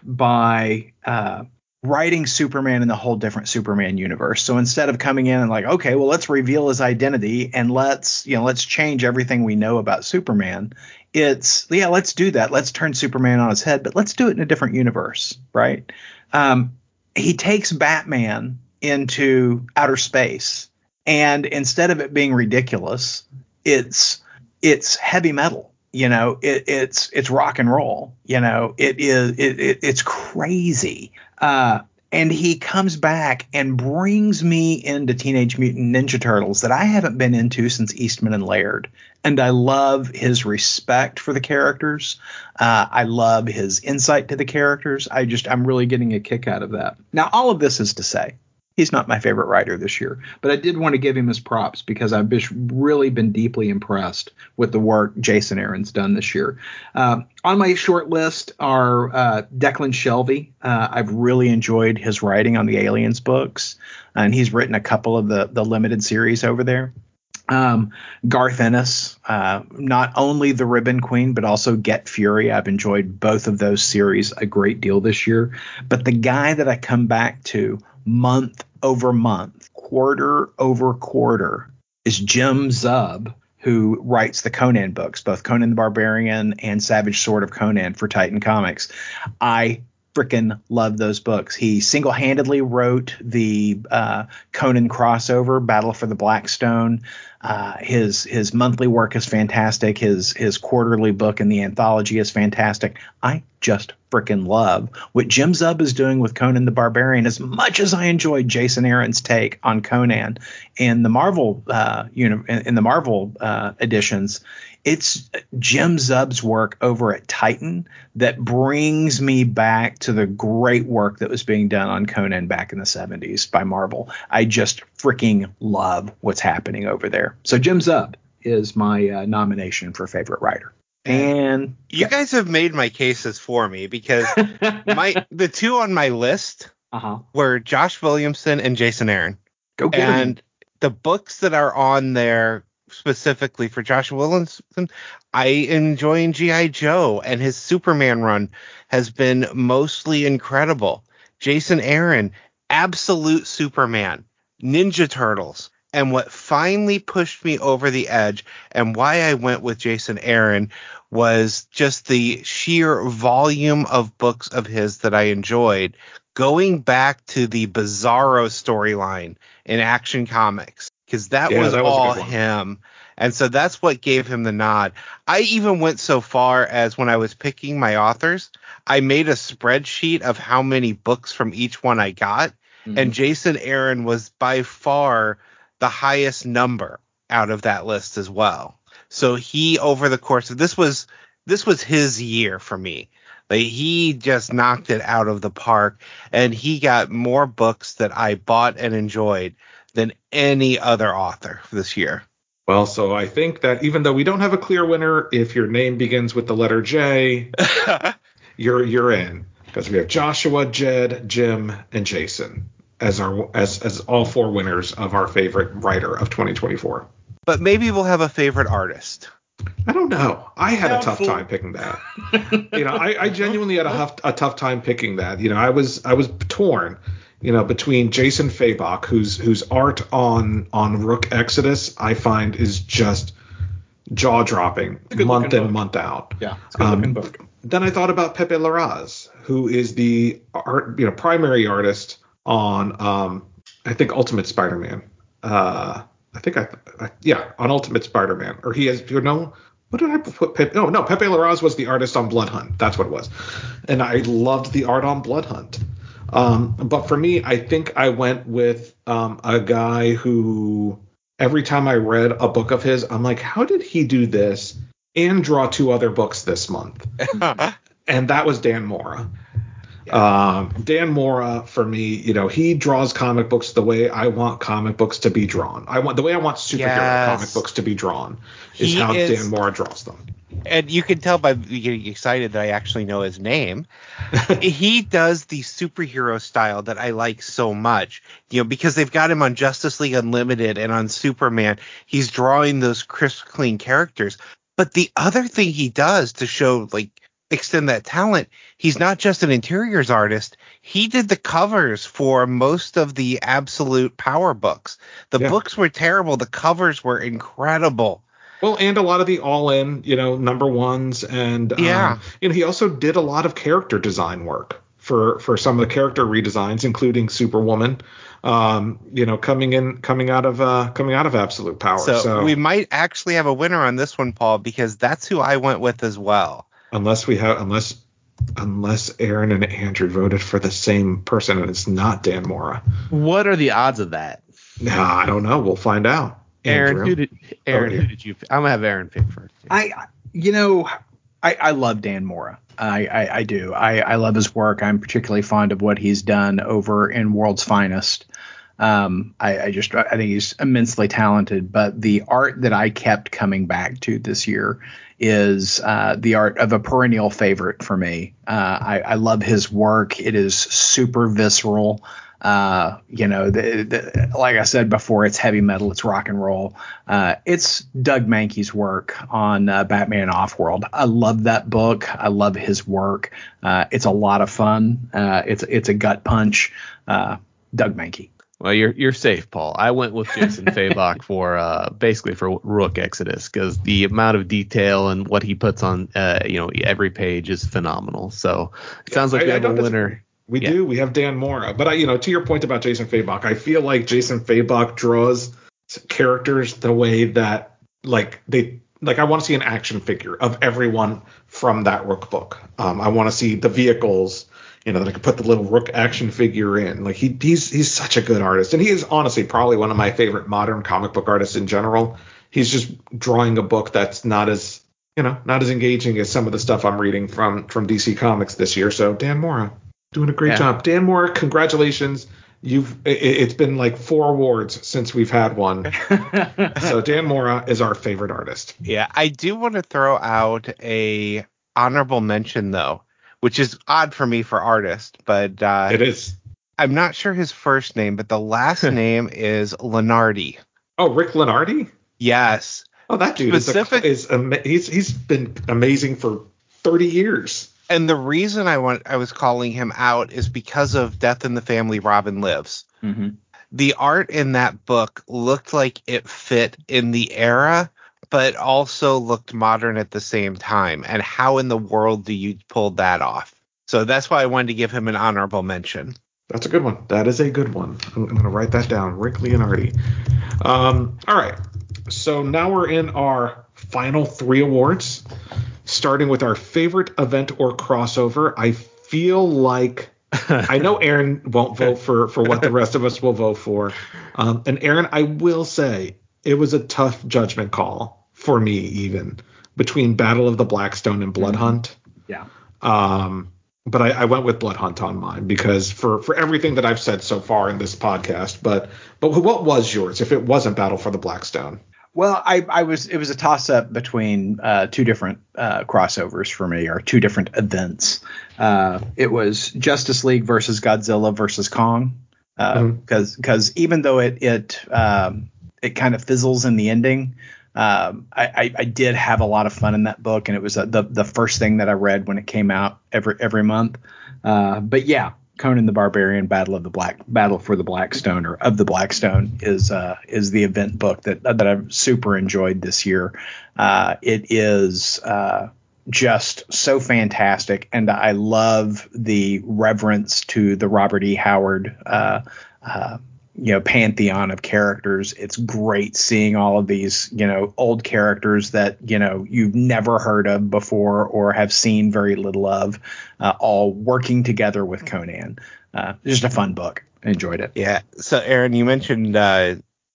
by uh, writing Superman in the whole different Superman universe. So instead of coming in and like, okay, well, let's reveal his identity and let's, you know, let's change everything we know about Superman. It's, yeah, let's do that. Let's turn Superman on his head, but let's do it in a different universe, right? Um, he takes Batman into outer space, and instead of it being ridiculous, it's it's heavy metal. You know, it, it's it's rock and roll. You know, it is it, it it's crazy. Uh, and he comes back and brings me into Teenage Mutant Ninja Turtles that I haven't been into since Eastman and Laird. And I love his respect for the characters. Uh, I love his insight to the characters. I just, I'm really getting a kick out of that. Now, all of this is to say, he's not my favorite writer this year, but I did want to give him his props because I've just really been deeply impressed with the work Jason Aaron's done this year. Uh, on my short list are uh, Declan Shelby. Uh, I've really enjoyed his writing on the Aliens books, and he's written a couple of the, the limited series over there. Um, Garth Ennis, uh, not only The Ribbon Queen, but also Get Fury. I've enjoyed both of those series a great deal this year. But the guy that I come back to month over month, quarter over quarter, is Jim Zub, who writes the Conan books, both Conan the Barbarian and Savage Sword of Conan for Titan Comics. I freaking love those books. He single-handedly wrote the uh, Conan crossover, Battle for the Blackstone. Uh, his his monthly work is fantastic. His his quarterly book in the anthology is fantastic. I just freaking love what Jim Zub is doing with Conan the Barbarian. As much as I enjoyed Jason Aaron's take on Conan in the Marvel uh, uni- in the Marvel uh, editions, it's Jim Zub's work over at Titan that brings me back to the great work that was being done on Conan back in the seventies by Marvel. I just freaking love what's happening over there. So Jim Zub is my uh, nomination for favorite writer. And you guys have made my cases for me, because my the two on my list uh-huh. were Josh Williamson and Jason Aaron. Go get and him. The books that are on there specifically for Josh Williamson, I enjoy G I. Joe, and his Superman run has been mostly incredible. Jason Aaron, absolute Superman, Ninja Turtles. And what finally pushed me over the edge, and why I went with Jason Aaron, was just the sheer volume of books of his that I enjoyed, going back to the Bizarro storyline in Action Comics, because that, Yeah, was that was a all good one. him. And so that's what gave him the nod. I even went so far as, when I was picking my authors, I made a spreadsheet of how many books from each one I got. Mm-hmm. And Jason Aaron was by far the highest number out of that list as well. So he, over the course of this was this was his year for me. Like, he just knocked it out of the park, and he got more books that I bought and enjoyed than any other author this year. Well, so I think that even though we don't have a clear winner, if your name begins with the letter J, you're you're in, because we have Joshua, Jed, Jim, and Jason as our as as all four winners of our favorite writer of twenty twenty-four. But maybe we'll have a favorite artist. I don't know. I had Doubtful. a tough time picking that. you know, I, I genuinely had a, huff, a tough time picking that. You know, I was I was torn, you know, between Jason Fabok, whose whose art on on Rook Exodus I find is just jaw dropping month in, month out. Yeah, it's a good looking um, book. Then I thought about Pepe Larraz, who is the art, you know, primary artist on um I think Ultimate Spider-Man. Uh I think I, I yeah, on Ultimate Spider-Man. Or he has, you know, what did I put? Pepe, oh, no, Pepe Larraz was the artist on Blood Hunt. That's what it was. And I loved the art on Blood Hunt. Um, but for me, I think I went with um, a guy who, every time I read a book of his, I'm like, how did he do this and draw two other books this month? And that was Dan Mora. Um, Dan Mora, for me, you know, he draws comic books the way I want comic books to be drawn. I want the way I want superhero yes. comic books to be drawn is he how is, Dan Mora draws them. And you can tell by getting excited that I actually know his name. He does the superhero style that I like so much, you know, because they've got him on Justice League Unlimited and on Superman. He's drawing those crisp, clean characters. But the other thing he does to show, like, extend that talent, he's not just an interiors artist. He did the covers for most of the Absolute Power books. The yeah. books were terrible. The covers were incredible. Well, and a lot of the all-in, you know, number ones, and yeah, um, you know, he also did a lot of character design work for for some of the character redesigns, including Superwoman. Um, you know, coming in, coming out of uh, coming out of Absolute Power. So, so we might actually have a winner on this one, Paul, because that's who I went with as well. Unless we have, unless, unless Aaron and Andrew voted for the same person and it's not Dan Mora. What are the odds of that? Nah, I don't know. We'll find out. Aaron, Andrew? who did Aaron? Oh, who did you? I'm gonna have Aaron pick first. I, you know, I, I love Dan Mora. I, I, I do. I, I love his work. I'm particularly fond of what he's done over in World's Finest. Um, I, I just I think he's immensely talented. But the art that I kept coming back to this year is uh, the art of a perennial favorite for me. Uh, I, I love his work. It is super visceral. Uh, you know, the, the, like I said before, it's heavy metal, it's rock and roll. Uh, it's Doug Mankey's work on uh, Batman Offworld. I love that book. I love his work. Uh, it's a lot of fun. Uh, it's it's a gut punch. Uh, Doug Mankey. Well, you're you're safe, Paul. I went with Jason Fabok for uh, basically for Rook Exodus because the amount of detail and what he puts on, uh, you know, every page is phenomenal. So it sounds like I, we I have a don't winner. disagree. We Yeah. do. We have Dan Mora. But, I, you know, to your point about Jason Fabok, I feel like Jason Fabok draws characters the way that, like, they like I want to see an action figure of everyone from that Rook book. Um, I want to see the vehicles, you know, that I could put the little Rook action figure in. Like, he he's he's such a good artist. And he is honestly probably one of my favorite modern comic book artists in general. He's just drawing a book that's not as, you know, not as engaging as some of the stuff I'm reading from from D C Comics this year. So Dan Mora, doing a great Yeah. job. Dan Mora, congratulations. You've it, it's been like four awards since we've had one. So Dan Mora is our favorite artist. Yeah, I do want to throw out a honorable mention though, which is odd for me for artist, but uh, It is. I'm not sure his first name, but the last name is Lenardi. Oh, Rick Lenardi? Yes. Oh, that dude Specific- is, a, is ama- he's he's been amazing for thirty years. And the reason I want I was calling him out is because of Death in the Family, Robin Lives. Mm-hmm. The art in that book looked like it fit in the era, but also looked modern at the same time. And how in the world do you pull that off? So that's why I wanted to give him an honorable mention. That's a good one. That is a good one. I'm, I'm going to write that down. Rick Leonardi. Um, all right. So now we're in our final three awards, starting with our favorite event or crossover. I feel like I know Aaron won't vote for, for what the rest of us will vote for. Um, and Aaron, I will say it was a tough judgment call for me, even between Battle of the Blackstone and Blood Hunt. Yeah. Um, but I, I went with Blood Hunt on mine because for, for everything that I've said so far in this podcast. But but what was yours if it wasn't Battle for the Blackstone? Well, I, I was it was a toss up between uh, two different uh, crossovers for me, or two different events. Uh, it was Justice League versus Godzilla versus Kong, because uh, Mhm. because even though it it um, it kind of fizzles in the ending, um, I, I, I did have a lot of fun in that book, and it was uh, the the first thing that I read when it came out every every month. Uh, but yeah. Conan the Barbarian, Battle of the Black, Battle for the Blackstone, or of the Blackstone, is uh, is the event book that that I've super enjoyed this year. Uh, it is uh, just so fantastic, and I love the reverence to the Robert E. Howard, uh, uh, you know, pantheon of characters. It's great seeing all of these, you know, old characters that, you know, you've never heard of before or have seen very little of, uh, all working together with Conan. Uh, just a fun book. I enjoyed it. Yeah. So, Aaron, you mentioned uh,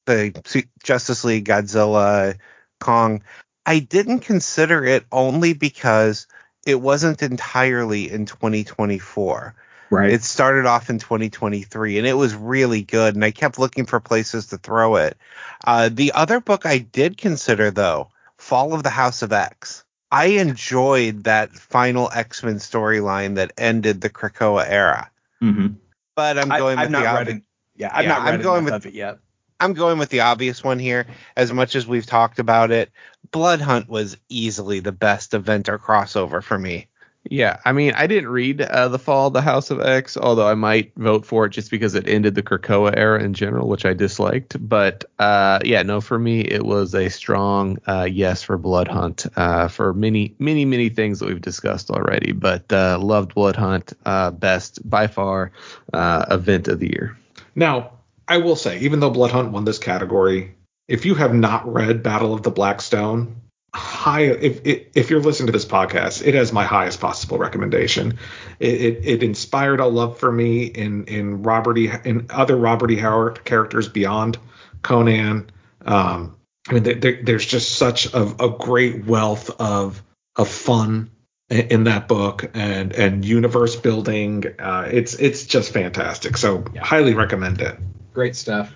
the Justice League, Godzilla, Kong. I didn't consider it only because it wasn't entirely in twenty twenty-four. Right. It started off in twenty twenty-three, and it was really good, and I kept looking for places to throw it. Uh, the other book I did consider, though, Fall of the House of X. I enjoyed that final X-Men storyline that ended the Krakoa era. Mm-hmm. But I'm going I, with I've not the read obvi- it. Yeah, I've Yeah, not read I'm going enough with- of it yet. I'm going with the obvious one here. As much as we've talked about it, Blood Hunt was easily the best event or crossover for me. Yeah, I mean, I didn't read uh, The Fall of the House of X, although I might vote for it just because it ended the Krakoa era in general, which I disliked. But uh, yeah, no, for me, it was a strong uh, yes for Blood Hunt uh, for many, many, many things that we've discussed already. But uh, loved Blood Hunt, uh, best by far uh, event of the year. Now, I will say, even though Blood Hunt won this category, if you have not read Battle of the Blackstone, high if if you're listening to this podcast, it has my highest possible recommendation. It it, it inspired a love for me in in Robert E. in other Robert E. Howard characters beyond Conan. Um, I mean, there, there's just such a, a great wealth of of fun in, in that book and and universe building. Uh, it's it's just fantastic. So Yeah. highly recommend it. Great stuff.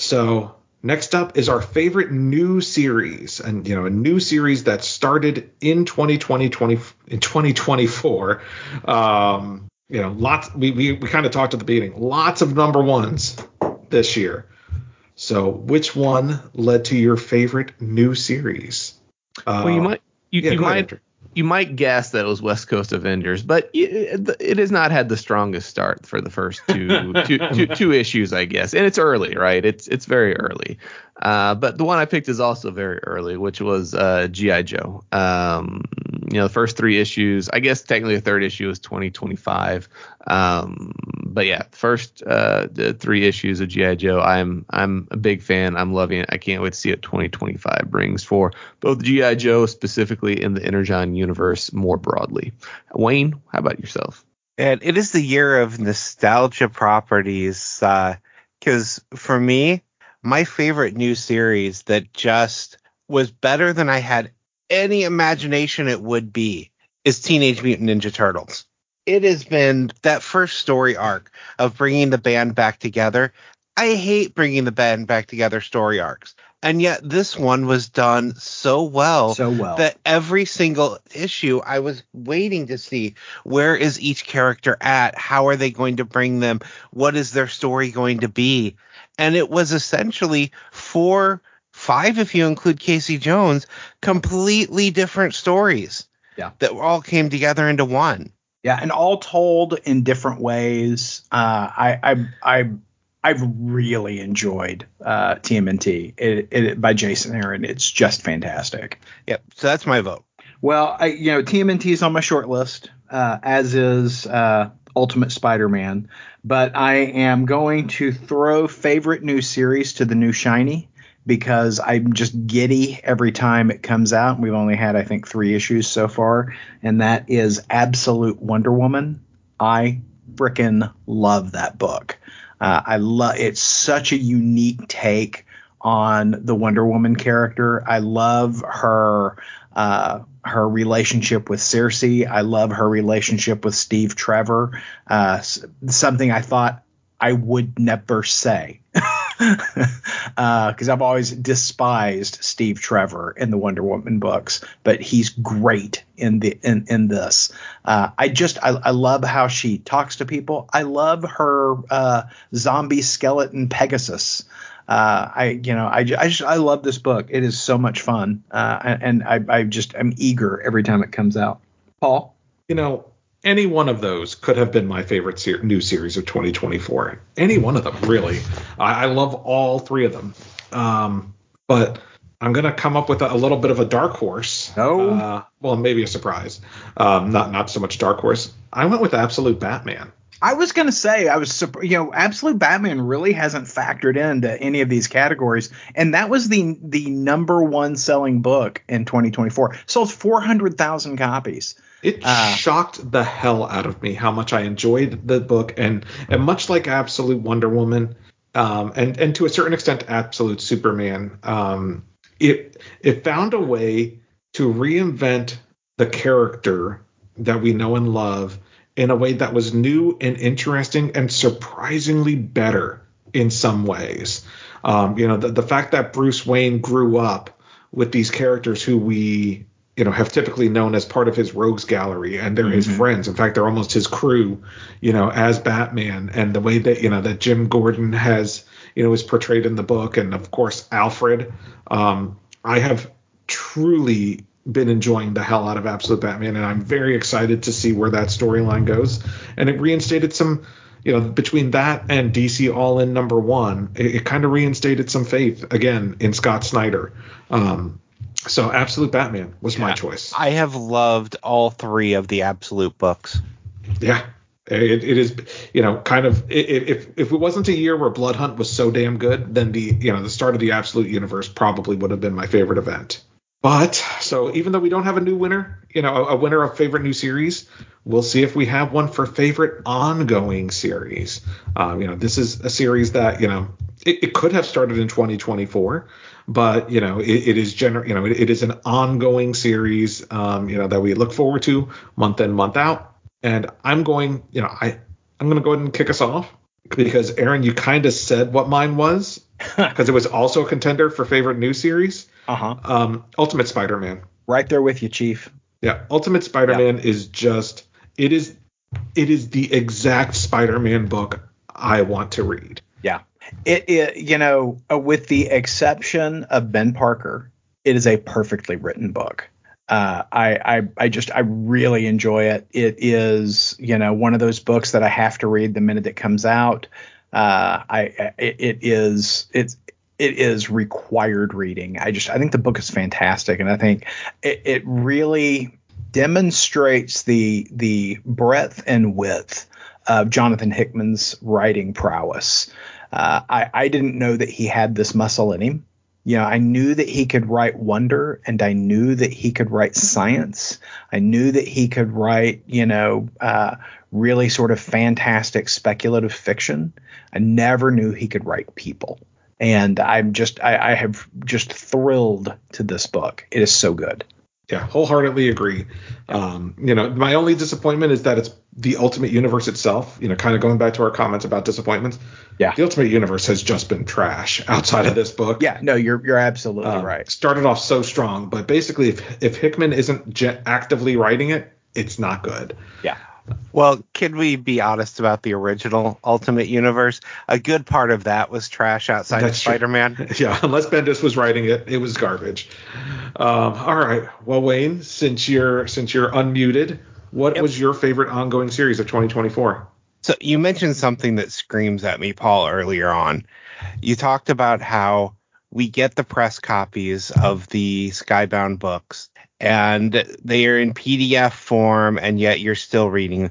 So next up is our favorite new series, and you know, a new series that started in twenty twenty, twenty in twenty twenty-four. Um, you know, lots. We we, we kind of talked at the beginning. Lots of number ones this year. So, which one led to your favorite new series? Uh, well, you might you, yeah, you go ahead, might Andrew. you might guess that it was West Coast Avengers, but it, it has not had the strongest start for the first two, two, two, two issues, I guess. And it's early, right? It's it's very early. Uh, but the one I picked is also very early, which was uh, G I. Joe. Um, you know, the first three issues, I guess technically the third issue is twenty twenty-five. Um, but yeah, the first uh, the three issues of G I. Joe, I'm I'm a big fan. I'm loving it. I can't wait to see what twenty twenty-five brings for both G I. Joe specifically in the Energon universe more broadly. Wayne, how about yourself? And it is the year of nostalgia properties, because uh, for me, my favorite new series that just was better than I had any imagination it would be is Teenage Mutant Ninja Turtles. It has been that first story arc of bringing the band back together. I hate bringing the band back together story arcs. And yet this one was done so well, So well. that every single issue I was waiting to see, where is each character at? How are they going to bring them? What is their story going to be? And it was essentially four, five, if you include Casey Jones, completely different stories. Yeah. That all came together into one. Yeah, and all told in different ways. Uh, I, I, I, I've really enjoyed uh, T M N T it, it, by Jason Aaron. It's just fantastic. Yep. So that's my vote. Well, I, you know, T M N T is on my short list, uh, as is uh, Ultimate Spider-Man. But I am going to throw favorite new series to the new shiny, because I'm just giddy every time it comes out. We've only had, I think, three issues so far, and that is Absolute Wonder Woman. I frickin' love that book. Uh, I love it's such a unique take on the Wonder Woman character. I love her uh, her relationship with Circe. I love her relationship with Steve Trevor. Uh, something I thought I would never say. Because uh, I've always despised Steve Trevor in the Wonder Woman books, but he's great in the in in this. Uh, I just I, I love how she talks to people. I love her uh, zombie skeleton Pegasus. Uh, I you know I, I just I love this book. It is so much fun, uh, and, and I I just am eager every time it comes out. Paul, You know, any one of those could have been my favorite ser- new series of twenty twenty-four. Any one of them, really. I, I love all three of them. Um, but I'm going to come up with a, a little bit of a dark horse. No. Uh, well, maybe a surprise. Um, not not so much dark horse. I went with Absolute Batman. I was going to say, I was, you know, Absolute Batman really hasn't factored into any of these categories. And that was the the number one selling book in twenty twenty-four. Sold four hundred thousand copies. It Uh, shocked the hell out of me how much I enjoyed the book. And, and much like Absolute Wonder Woman, um, and, and to a certain extent, Absolute Superman, um, it it found a way to reinvent the character that we know and love in a way that was new and interesting and surprisingly better in some ways. Um, you know, the, the fact that Bruce Wayne grew up with these characters who we, you know, have typically known as part of his rogues gallery, and they're mm-hmm. his friends. In fact, they're almost his crew, you know, as Batman, and the way that, you know, that Jim Gordon has, you know, is portrayed in the book. And of course, Alfred. Um, I have truly been enjoying the hell out of Absolute Batman, and I'm very excited to see where that storyline goes. And it reinstated some, you know, between that and D C All In number one, it, it kind of reinstated some faith again in Scott Snyder. Um, so Absolute Batman was yeah, my choice. I have loved all three of the Absolute books. Yeah. It, it is, you know, kind of, if if it wasn't a year where Blood Hunt was so damn good, then the, you know, the start of the Absolute universe probably would have been my favorite event. But so even though we don't have a new winner, you know, a, a winner of favorite new series, we'll see if we have one for favorite ongoing series. Um, you know, this is a series that, you know, it, it could have started in twenty twenty-four, but, you know, it, it is gener- you know, it, it is an ongoing series, um, you know, that we look forward to month in, month out. And I'm going, you know, I, I'm going to go ahead and kick us off because, Aaron, you kind of said what mine was because it was also a contender for favorite new series. Uh-huh. Um, Ultimate Spider-Man. Right there with you, Chief. Yeah, Ultimate Spider-Man yeah. is just, it is it is the exact Spider-Man book I want to read. Yeah. It, it you know, uh, with the exception of Ben Parker, it is a perfectly written book. Uh, I, I I just I really enjoy it. It is, you know, one of those books that I have to read the minute it comes out. Uh, I it, it is it's it is required reading. I just I think the book is fantastic, and I think it, it really demonstrates the the breadth and width of Jonathan Hickman's writing prowess. Uh, I I didn't know that he had this muscle in him. You know, I knew that he could write wonder, and I knew that he could write science. I knew that he could write, you know, uh, really sort of fantastic speculative fiction. I never knew he could write people. And I'm just, I, I have just thrilled to this book. It is so good. Yeah, wholeheartedly agree. Um, you know, my only disappointment is that it's the Ultimate Universe itself. You know, kind of going back to our comments about disappointments. Yeah, the Ultimate Universe has just been trash outside of this book. Yeah, no, you're you're absolutely um, right. Started off so strong, but basically, if if Hickman isn't je- actively writing it, it's not good. Yeah. Well, can we be honest about the original Ultimate Universe? A good part of that was trash outside That's of Spider-Man. Yeah, unless Bendis was writing it, it was garbage. Um, all right. Well, Wayne, since you're since you're unmuted, what Yep. was your favorite ongoing series of twenty twenty-four? So you mentioned something that screams at me, Paul, earlier on. You talked about how we get the press copies of the Skybound books, and they are in P D F form, and yet you're still reading.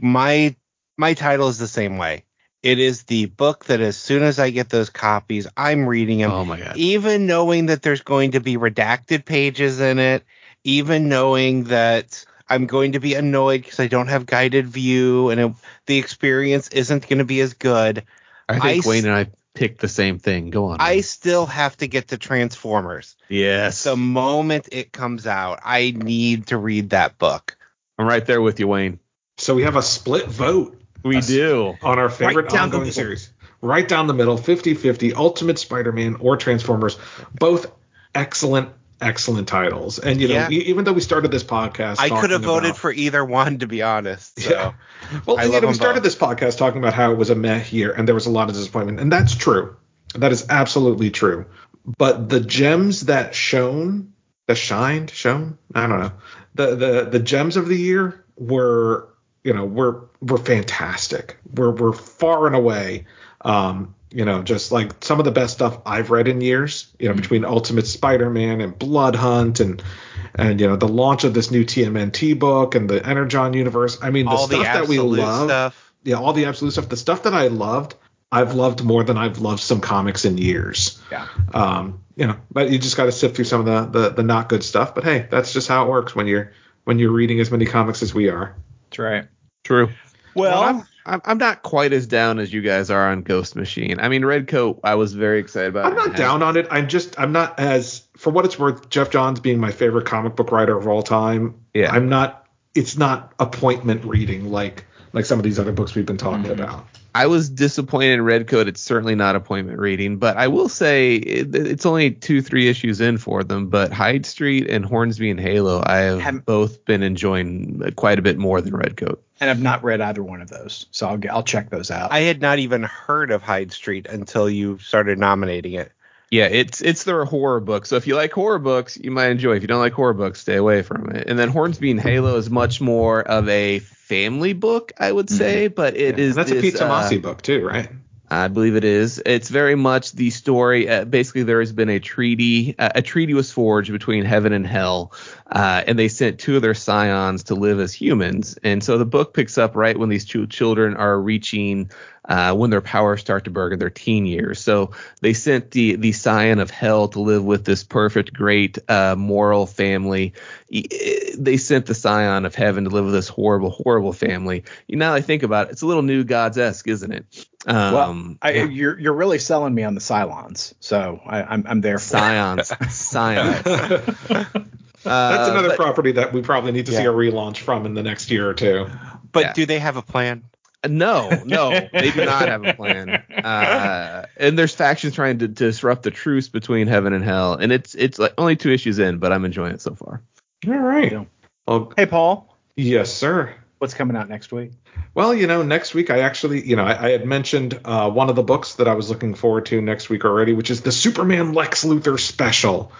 My my title is the same way. It is the book that as soon as I get those copies, I'm reading them. Oh my God. Even knowing that there's going to be redacted pages in it, even knowing that I'm going to be annoyed because I don't have guided view and it, the experience isn't going to be as good. I think I Wayne s- and I picked the same thing. Go on. I Wayne. still have to get to Transformers. Yes. The moment it comes out, I need to read that book. I'm right there with you, Wayne. So we have a split vote. We That's do. on our favorite Right down the ongoing middle. series. Right down the middle, fifty-fifty, Ultimate Spider-Man or Transformers. Both excellent, excellent titles. And, you know, Yeah. e- even though we started this podcast I could have talking voted about- for either one, to be honest. So. Yeah. Well, I you love know, we them started both. this podcast talking about how it was a meh year and there was a lot of disappointment. And that's true. That is absolutely true. But the gems that shone, that shined, shone, I don't know. The the the gems of the year were, you know, were were fantastic. Were were far and away, um, you know, just like some of the best stuff I've read in years. You know, Mm-hmm. between Ultimate Spider-Man and Blood Hunt and and you know the launch of this new T M N T book and the Energon universe. I mean, the All stuff the that we absolute love. stuff. Yeah, all the absolute stuff. The stuff that I loved, I've loved more than I've loved some comics in years. Yeah. Um, you know, but you just got to sift through some of the, the the not good stuff. But hey, that's just how it works when you're when you're reading as many comics as we are. That's right. True. Well, I'm, I'm I'm not quite as down as you guys are on Ghost Machine. I mean, Redcoat, I was very excited about. I'm not down on it. I'm just I'm not as for what it's worth. Jeff Johns being my favorite comic book writer of all time. Yeah. I'm not. It's not appointment reading like like some of these other books we've been talking Mhm. about. I was disappointed in Redcoat. It's certainly not appointment reading, but I will say it, it's only two, three issues in for them. But Hyde Street and Hornsby and Halo, I have Haven't- both been enjoying quite a bit more than Redcoat. and I've not read either one of those, so I'll get, I'll check those out. I had not even heard of Hyde Street until you started nominating it. Yeah, it's it's their horror book. So if you like horror books, you might enjoy. If you don't like horror books, stay away from it. And then Hornsby and Halo is much more of a family book, I would say, but it Yeah, is and that's a this, Pete uh, Tomasi book too, right? I believe it is. It's very much the story. Uh, basically, there has been a treaty. Uh, a treaty was forged between heaven and hell, uh, and they sent two of their scions to live as humans. And so the book picks up right when these two children are reaching uh, when their powers start to burn in their teen years. So they sent the the scion of hell to live with this perfect, great, uh, moral family. E- They sent the scion of heaven to live with this horrible, horrible family. You know, I think about it, it's a little New Gods-esque, isn't it? Um, well, I, yeah. you're you're really selling me on the Cylons, so I, I'm I'm there for it. Scions, scions. That's Uh, another but- property that we probably need to see Yeah. a relaunch from in the next year or two. But Yeah. do they have a plan? No, no, they do not have a plan. Uh, and there's factions trying to disrupt the truce between heaven and hell, and it's it's like only two issues in, but I'm enjoying it so far. All right. Yeah. Well, Hey, Paul, yes, sir. What's coming out next week? Well, you know, next week I actually, you know, I, I had mentioned uh, one of the books that I was looking forward to next week already, which is the Superman Lex Luthor special.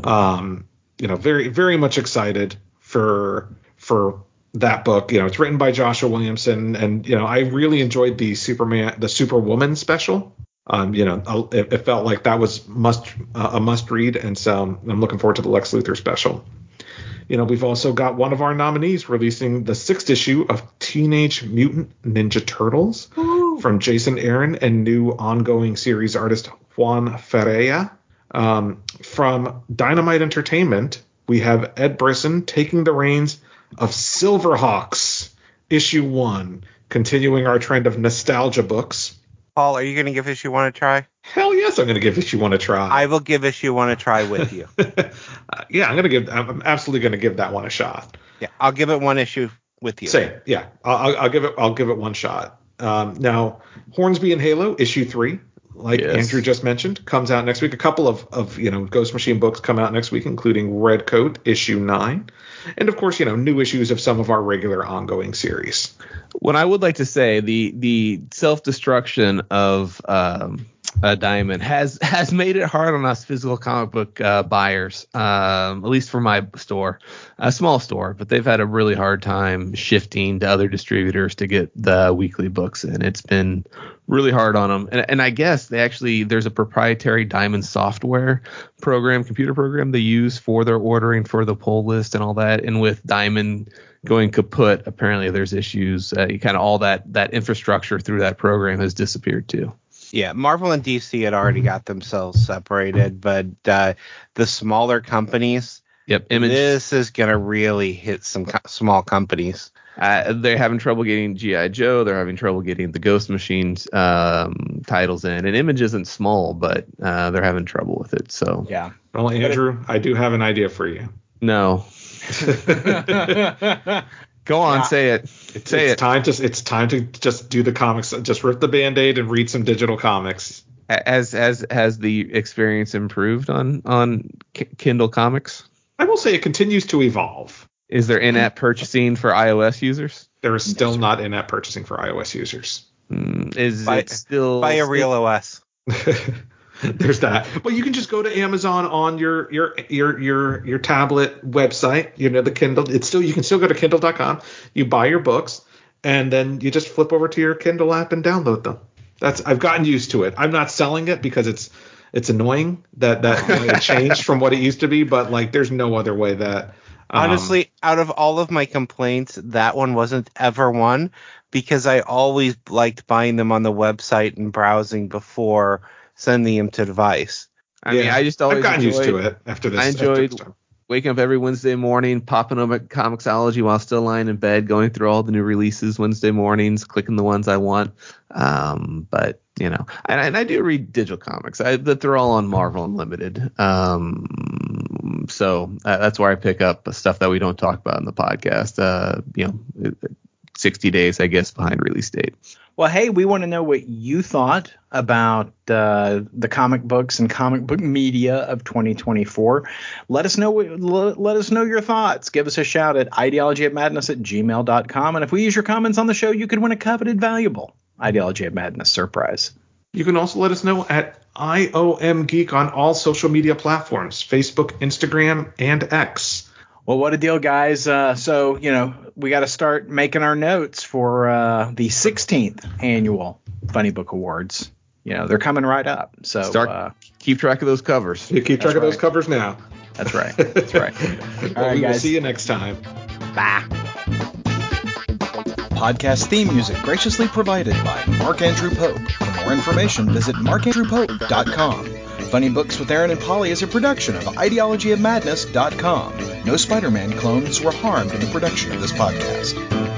Um, you know, very, very much excited for for that book. You know, it's written by Joshua Williamson, and you know, I really enjoyed the Superman, the Superwoman special. Um, you know, it, it felt like that was must uh, a must read, and so I'm looking forward to the Lex Luthor special. You know, we've also got one of our nominees releasing the sixth issue of Teenage Mutant Ninja Turtles Ooh. From Jason Aaron and new ongoing series artist Juan Ferreira. Um, from Dynamite Entertainment, we have Ed Brisson taking the reins of Silverhawks, issue one, continuing our trend of nostalgia books. Paul, are you going to give issue one a try? Hell yes, I'm going to give issue one a try. I will give issue one a try with you. uh, yeah, I'm going to give. I'm absolutely going to give that one a shot. Yeah, I'll give it one issue with you. Same. Yeah, I'll, I'll give it. I'll give it one shot. Um, now, Hornsby and Halo issue three, like yes. Andrew just mentioned, comes out next week. A couple of of you know Ghost Machine books come out next week, including Red Coat issue nine, and of course you know new issues of some of our regular ongoing series. What I would like to say, the the self-destruction of um, uh, Diamond has has made it hard on us physical comic book uh, buyers, um, at least for my store, a small store, but they've had a really hard time shifting to other distributors to get the weekly books in. It's been really hard on them. And, and I guess they actually, there's a proprietary Diamond software program, computer program they use for their ordering for the pull list and all that. And with Diamond going kaput, apparently there's issues. Uh, kind of all that that infrastructure through that program has disappeared too. Yeah, Marvel and D C had already got themselves separated, but uh, the smaller companies, yep, Image. This is gonna really hit some co- small companies. Uh, they're having trouble getting G I. Joe. They're having trouble getting the Ghost Machines um, titles in. And Image isn't small, but uh, they're having trouble with it. So yeah. Well, Andrew, I do have an idea for you. No. Go on, yeah. say it. It's, say it's it. Time to, it's time to just do the comics. Just rip the Band-Aid and read some digital comics. As as has the experience improved on on K- Kindle Comics? I will say it continues to evolve. Is there in-app purchasing for iOS users? There is still yes, not in-app purchasing for iOS users. Mm, is buy, it still buy a real O S? There's that. Well, you can just go to Amazon on your your your your your tablet website. You know, the Kindle. It's still you can still go to Kindle dot com. You buy your books, and then you just flip over to your Kindle app and download them. That's I've gotten used to it. I'm not selling it because it's it's annoying that that it changed from what it used to be. But like, there's no other way that. Um, Honestly, out of all of my complaints, that one wasn't ever one because I always liked buying them on the website and browsing before sending them to device. I yeah, mean, I just always I've gotten enjoyed, used to it after this. I enjoyed this waking up every Wednesday morning, popping over at Comixology while still lying in bed, going through all the new releases Wednesday mornings, clicking the ones I want. Um, but you know, and, and I do read digital comics. I, that they're all on Marvel Unlimited. Um, so uh, that's where I pick up stuff that we don't talk about in the podcast. Uh, you know, sixty days, I guess, behind release date. Well, hey, we want to know what you thought about uh, the comic books and comic book media of twenty twenty-four. Let us know. Let us know your thoughts. Give us a shout at ideology of madness at gmail dot com. And if we use your comments on the show, you could win a coveted valuable Ideology of Madness surprise. You can also let us know at I O M Geek on all social media platforms, Facebook, Instagram, and X. Well, what a deal, guys. Uh, so, you know, we got to start making our notes for uh, the sixteenth annual Funny Book Awards. You know, they're coming right up. So start uh, keep track of those covers. You keep track of right. those covers now. That's right. That's right. All well, right, we guys. will see you next time. Bye. Podcast theme music graciously provided by Mark Andrew Pope. For more information, visit mark andrew pope dot com. Funny Books with Aaron and Polly is a production of ideology of madness dot com. No Spider-Man clones were harmed in the production of this podcast.